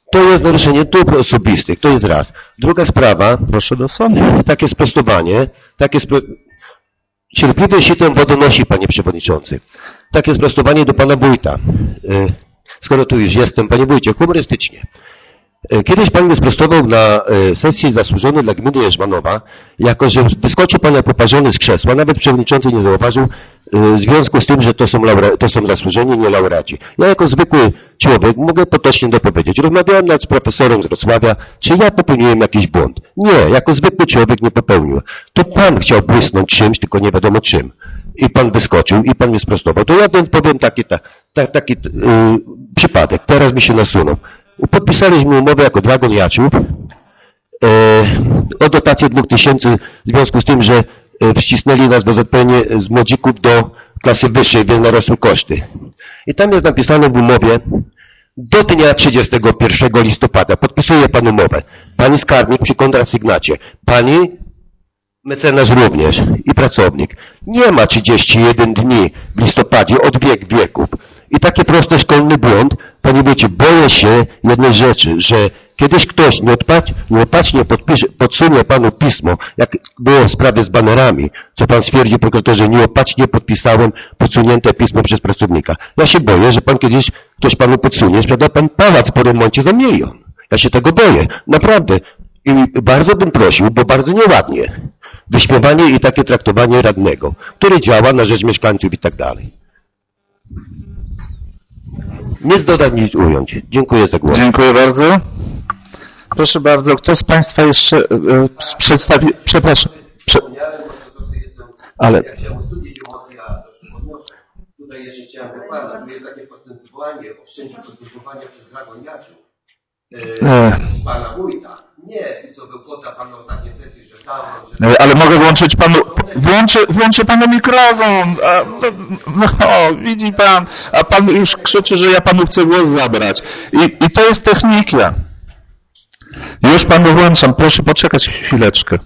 To jest naruszenie dóbr osobistych, to jest raz. Druga sprawa, proszę do sądu. Takie sprostowanie, takie spro... cierpliwe sitem wodonosi, panie przewodniczący. Takie sprostowanie do pana wójta. Skoro tu już jestem, panie wójcie, humorystycznie. Kiedyś pan mnie sprostował na sesji zasłużonej dla gminy Jerzmanowa, jako że wyskoczył pan jak poparzony z krzesła, nawet przewodniczący nie zauważył, w związku z tym, że to są, laure, to są zasłużeni, nie laureaci. Ja jako zwykły człowiek mogę potocznie dopowiedzieć. Rozmawiałem nawet z profesorem z Wrocławia, czy ja popełniłem jakiś błąd. Nie, jako zwykły człowiek nie popełnił. To pan chciał błysnąć czymś, tylko nie wiadomo czym. I pan wyskoczył, i pan mnie sprostował. To ja więc powiem taki, ta, ta, taki yy, przypadek. Teraz mi się nasunął. Podpisaliśmy umowę jako Dragon Jaczów e, o dotację dwóch tysięcy w związku z tym, że e, wcisnęli nas w zupełnie z młodzików do klasy wyższej, więc narosły koszty. I tam jest napisane w umowie do dnia trzydziestego pierwszego listopada. Podpisuje pan umowę. Pani skarbnik przy kontrasygnacie. Pani mecenas również i pracownik. Nie ma trzydziestu jeden dni w listopadzie od wiek wieków. I taki prosty szkolny błąd, panie wójcie, boję się jednej rzeczy, że kiedyś ktoś nieodpatrz, nieopatrznie podpisze, podsunie panu pismo, jak było w sprawie z banerami, co pan stwierdzi, prokuratorze, nieopatrznie podpisałem podsunięte pismo przez pracownika. Ja się boję, że pan kiedyś, ktoś panu podsunie, sprzeda pan pałac po remoncie za milion. Ja się tego boję, naprawdę. I bardzo bym prosił, bo bardzo nieładnie, wyśmiewanie i takie traktowanie radnego, który działa na rzecz mieszkańców i tak dalej. Nic dodać, nic ująć. Dziękuję za głos. Dziękuję bardzo. Proszę bardzo, kto z Państwa jeszcze e, przedstawi... Przepraszam. Prze... Ale... Jak chciałem studić emocje, ja troszkę podnoszę. Tutaj jeszcze chciałem dokładać, tu jest takie postępowanie, wszczęcie postępowania przez Dragon Jaczów. E, pana wójta. Nie, co był kota pan na ostatniej sesji, że tam... Że... Ale mogę włączyć panu... Włączę, włączę panu mikrofon. A, no, widzi pan. A pan już krzyczy, że ja panu chcę głos zabrać. I, i to jest technika. Już panu włączam. Proszę poczekać chwileczkę.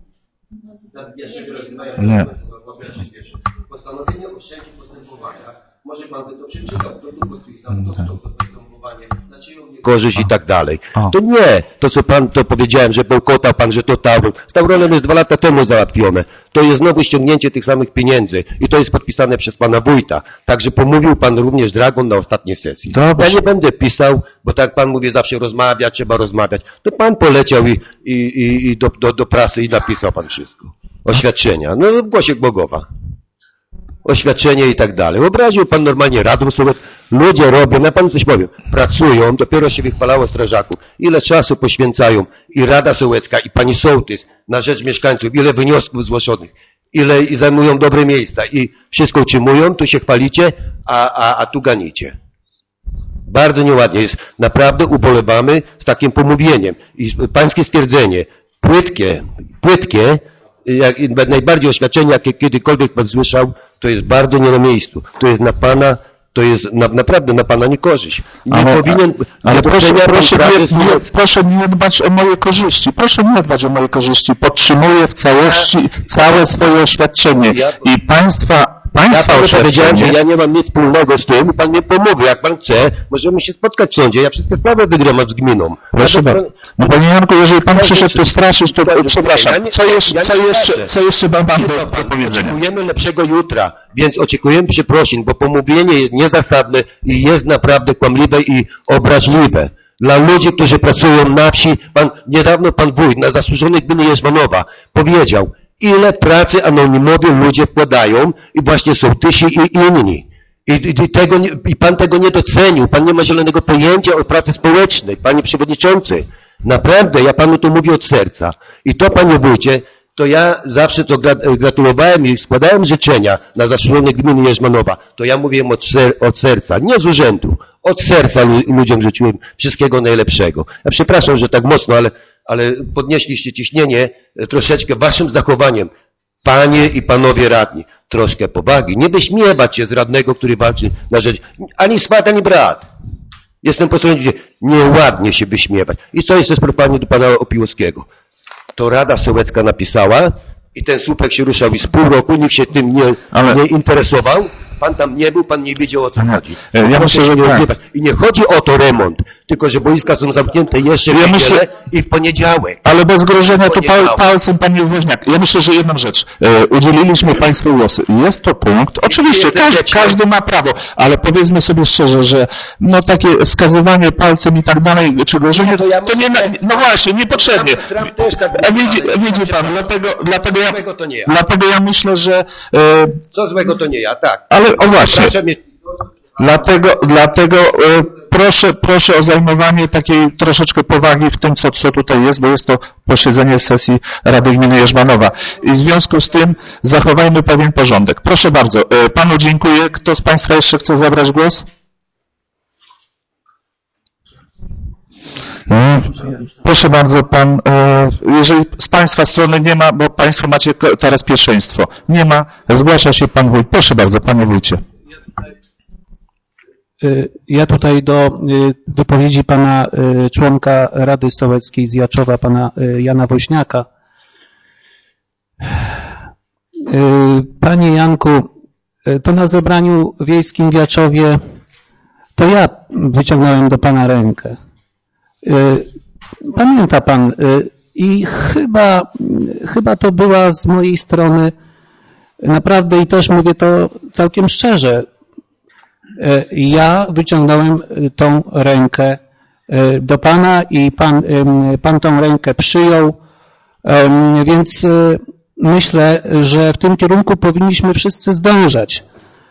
Nie. Postanowienie o wszczęciu postępowania. Może pan by to przeczytał, kto tu podpisał, kto wszczął to postępowanie, na czyją korzyść i tak dalej. To nie, to co pan to powiedziałem, że bełkotał pan, że to Tauron. Z Tauronem jest dwa lata temu załatwione. To jest znowu ściągnięcie tych samych pieniędzy i to jest podpisane przez pana wójta. Także pomówił pan również Dragon na ostatniej sesji. Dobrze. Ja nie będę pisał, bo tak pan mówi, zawsze rozmawia, trzeba rozmawiać. To pan poleciał i, i, i, i do, do, do prasy i napisał pan wszystko. Oświadczenia. No w głosie Bogowa. Oświadczenie i tak dalej. Obraził pan normalnie Radą Sołecką. Ludzie robią, ja panu coś powiem, pracują, dopiero się wychwalało strażaków. Ile czasu poświęcają i Rada Sołecka, i pani sołtys na rzecz mieszkańców, ile wniosków zgłoszonych, ile i zajmują dobre miejsca i wszystko utrzymują, tu się chwalicie, a, a, a tu ganicie. Bardzo nieładnie jest. Naprawdę ubolewamy z takim pomówieniem. I pańskie stwierdzenie, płytkie, płytkie, jak, najbardziej oświadczenie, jakie kiedykolwiek pan słyszał, to jest bardzo nie na miejscu. To jest na pana, to jest na, naprawdę na pana niekorzyść. Nie ale, powinien... Ale proszę, proszę, nie, nie, proszę nie dbać o moje korzyści. Proszę nie dbać o moje korzyści. Podtrzymuję w całości całe swoje oświadczenie. I państwa... Państwa ja powiedziałem, że ja nie mam nic wspólnego z tym i pan mnie pomówi. Jak pan chce, możemy się spotkać w sądzie. Ja wszystkie sprawy wygram z gminą. Proszę ja bardzo. No panie Janku, jeżeli pan przyszedł tu straszyć, to przepraszam. Co jeszcze, co jeszcze, co jeszcze mam pan do, do powiedzenia? Oczekujemy lepszego jutra, więc oczekujemy przeprosin, bo pomówienie jest niezasadne i jest naprawdę kłamliwe i obraźliwe. Dla ludzi, którzy pracują na wsi, pan, niedawno pan wójt na zasłużonej gminy Jerzmanowa powiedział, ile pracy anonimowi ludzie wkładają i właśnie sołtysi i inni. I, i, i, tego, I pan tego nie docenił. Pan nie ma zielonego pojęcia o pracy społecznej. Panie przewodniczący, naprawdę, ja panu to mówię od serca. I to, panie wójcie, to ja zawsze to gratulowałem i składałem życzenia na zasłużonej gminy Jerzmanowa. To ja mówiłem od, ser, od serca, nie z urzędu. Od serca ludziom życzyłem wszystkiego najlepszego. Ja przepraszam, że tak mocno, ale ale podnieśliście ciśnienie troszeczkę waszym zachowaniem. Panie i panowie radni, troszkę powagi. Nie wyśmiewać się z radnego, który walczy na rzecz, ani swat, ani brat. Jestem po stronie, nieładnie się wyśmiewać. I co jeszcze z pytaniem do pana Opiłowskiego? To Rada Sołecka napisała i ten słupek się ruszał i z pół roku nikt się tym nie, ale... nie interesował. Pan tam nie był, pan nie wiedział, o co chodzi. Ja myślę, że nie. I nie chodzi o to remont. tylko że boiska są zamknięte jeszcze w Ja niedzielę myślę- i w poniedziałek. Ale bez grożenia tu pal, Poniedziałek. palcem, panie Woźniak. Ja myślę, że jedną rzecz. E, udzieliliśmy państwu głosu. Jest to punkt. Oczywiście, Jest każdy, etyczne. każdy ma prawo, ale powiedzmy sobie szczerze, że no takie wskazywanie palcem i tak dalej, czy grożenie, to, to nie, na- no właśnie, niepotrzebnie. Trump też tak A widzi, ale- widzi pan, dlatego, dlatego, ja, złego to nie ja. dlatego ja myślę, że, e, Co złego to nie ja, tak. ale o właśnie, Proszę mnie, dlatego, dlatego e, proszę, proszę o zajmowanie takiej troszeczkę powagi w tym, co, co tutaj jest, bo jest to posiedzenie sesji Rady Gminy Jerzmanowa. I w związku z tym zachowajmy pewien porządek. Proszę bardzo, e, panu dziękuję. Kto z państwa jeszcze chce zabrać głos? E, Proszę bardzo, pan, e, jeżeli z państwa strony nie ma, bo państwo macie ko- teraz pierwszeństwo. Nie ma, zgłasza się pan wójt. Proszę bardzo, panie wójcie. Y, Ja tutaj do y, wypowiedzi pana y, członka Rady Sołeckiej z Jaczowa, pana y, Jana Woźniaka. Y, Panie Janku, y, to na zebraniu wiejskim w Jaczowie to ja wyciągnąłem do pana rękę. Y, Pamięta pan y, i chyba, chyba to była z mojej strony naprawdę i też mówię to całkiem szczerze. Ja wyciągnąłem tą rękę do pana i pan, pan tą rękę przyjął, więc myślę, że w tym kierunku powinniśmy wszyscy zdążać.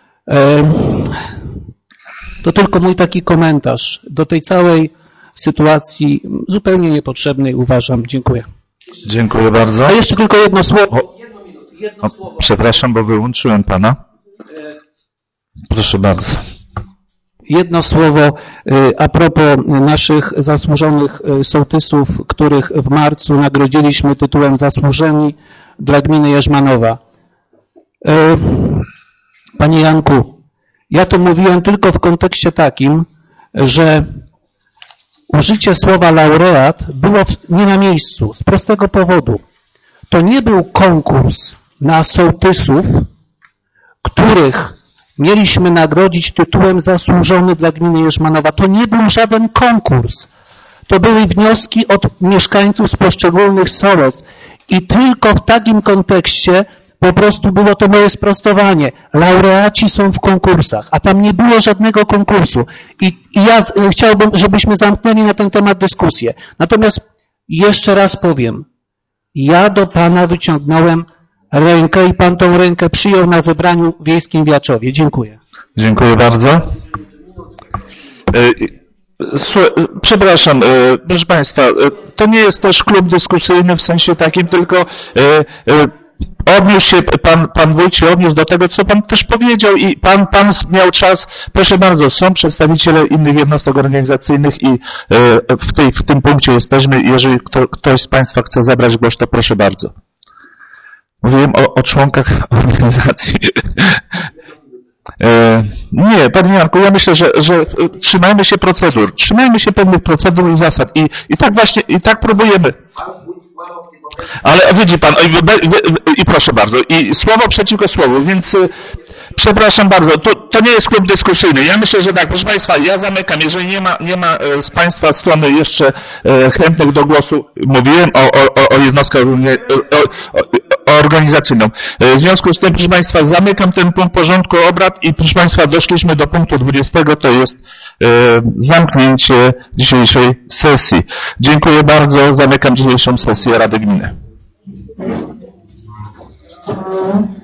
To tylko mój taki komentarz do tej całej sytuacji zupełnie niepotrzebnej, uważam. Dziękuję. Dziękuję bardzo. A jeszcze tylko jedno słowo. O, przepraszam, bo wyłączyłem pana. Proszę bardzo. Jedno słowo y, a propos naszych zasłużonych y, sołtysów, których w marcu nagrodziliśmy tytułem Zasłużeni dla gminy Jerzmanowa. Y, Panie Janku, ja to mówiłem tylko w kontekście takim, że użycie słowa laureat było w, nie na miejscu, z prostego powodu. To nie był konkurs na sołtysów, których mieliśmy nagrodzić tytułem Zasłużony dla gminy Jerzmanowa. To nie był żaden konkurs. To były wnioski od mieszkańców z poszczególnych sołectw. I tylko w takim kontekście po prostu było to moje sprostowanie. Laureaci są w konkursach, a tam nie było żadnego konkursu. I, i ja z- chciałbym, żebyśmy zamknęli na ten temat dyskusję. Natomiast jeszcze raz powiem, ja do pana wyciągnąłem rękę i pan tą rękę przyjął na zebraniu wiejskim w Jaczowie. Dziękuję. Dziękuję bardzo. E, słu- Przepraszam, e, proszę państwa, e, to nie jest też klub dyskusyjny w sensie takim, tylko e, e, odniósł się, pan, pan wójt się odniósł do tego, co pan też powiedział i pan, pan miał czas, proszę bardzo, są przedstawiciele innych jednostek organizacyjnych i e, w, tej, w tym punkcie jesteśmy. Jeżeli kto, ktoś z państwa chce zabrać głos, to proszę bardzo. Mówiłem o, o członkach organizacji. E, nie, panie Janku, ja myślę, że, że e, trzymajmy się procedur, trzymajmy się pewnych procedur i zasad i, i tak właśnie, i tak próbujemy. Ale widzi pan, i, wy- wy- i proszę bardzo, i słowo przeciwko słowu, więc y, przepraszam bardzo, to, to nie jest klub dyskusyjny. Ja myślę, że tak, proszę państwa, ja zamykam, jeżeli nie ma, nie ma e, z państwa strony jeszcze e, chętnych do głosu, mówiłem o, o, o- o jednostkach organi- o, o, o organizacyjną. E, W związku z tym, proszę państwa, zamykam ten punkt porządku obrad i proszę państwa, doszliśmy do punktu dwudziestego, to jest e, zamknięcie dzisiejszej sesji. Dziękuję bardzo, zamykam dzisiejszą sesję Rady Gminy.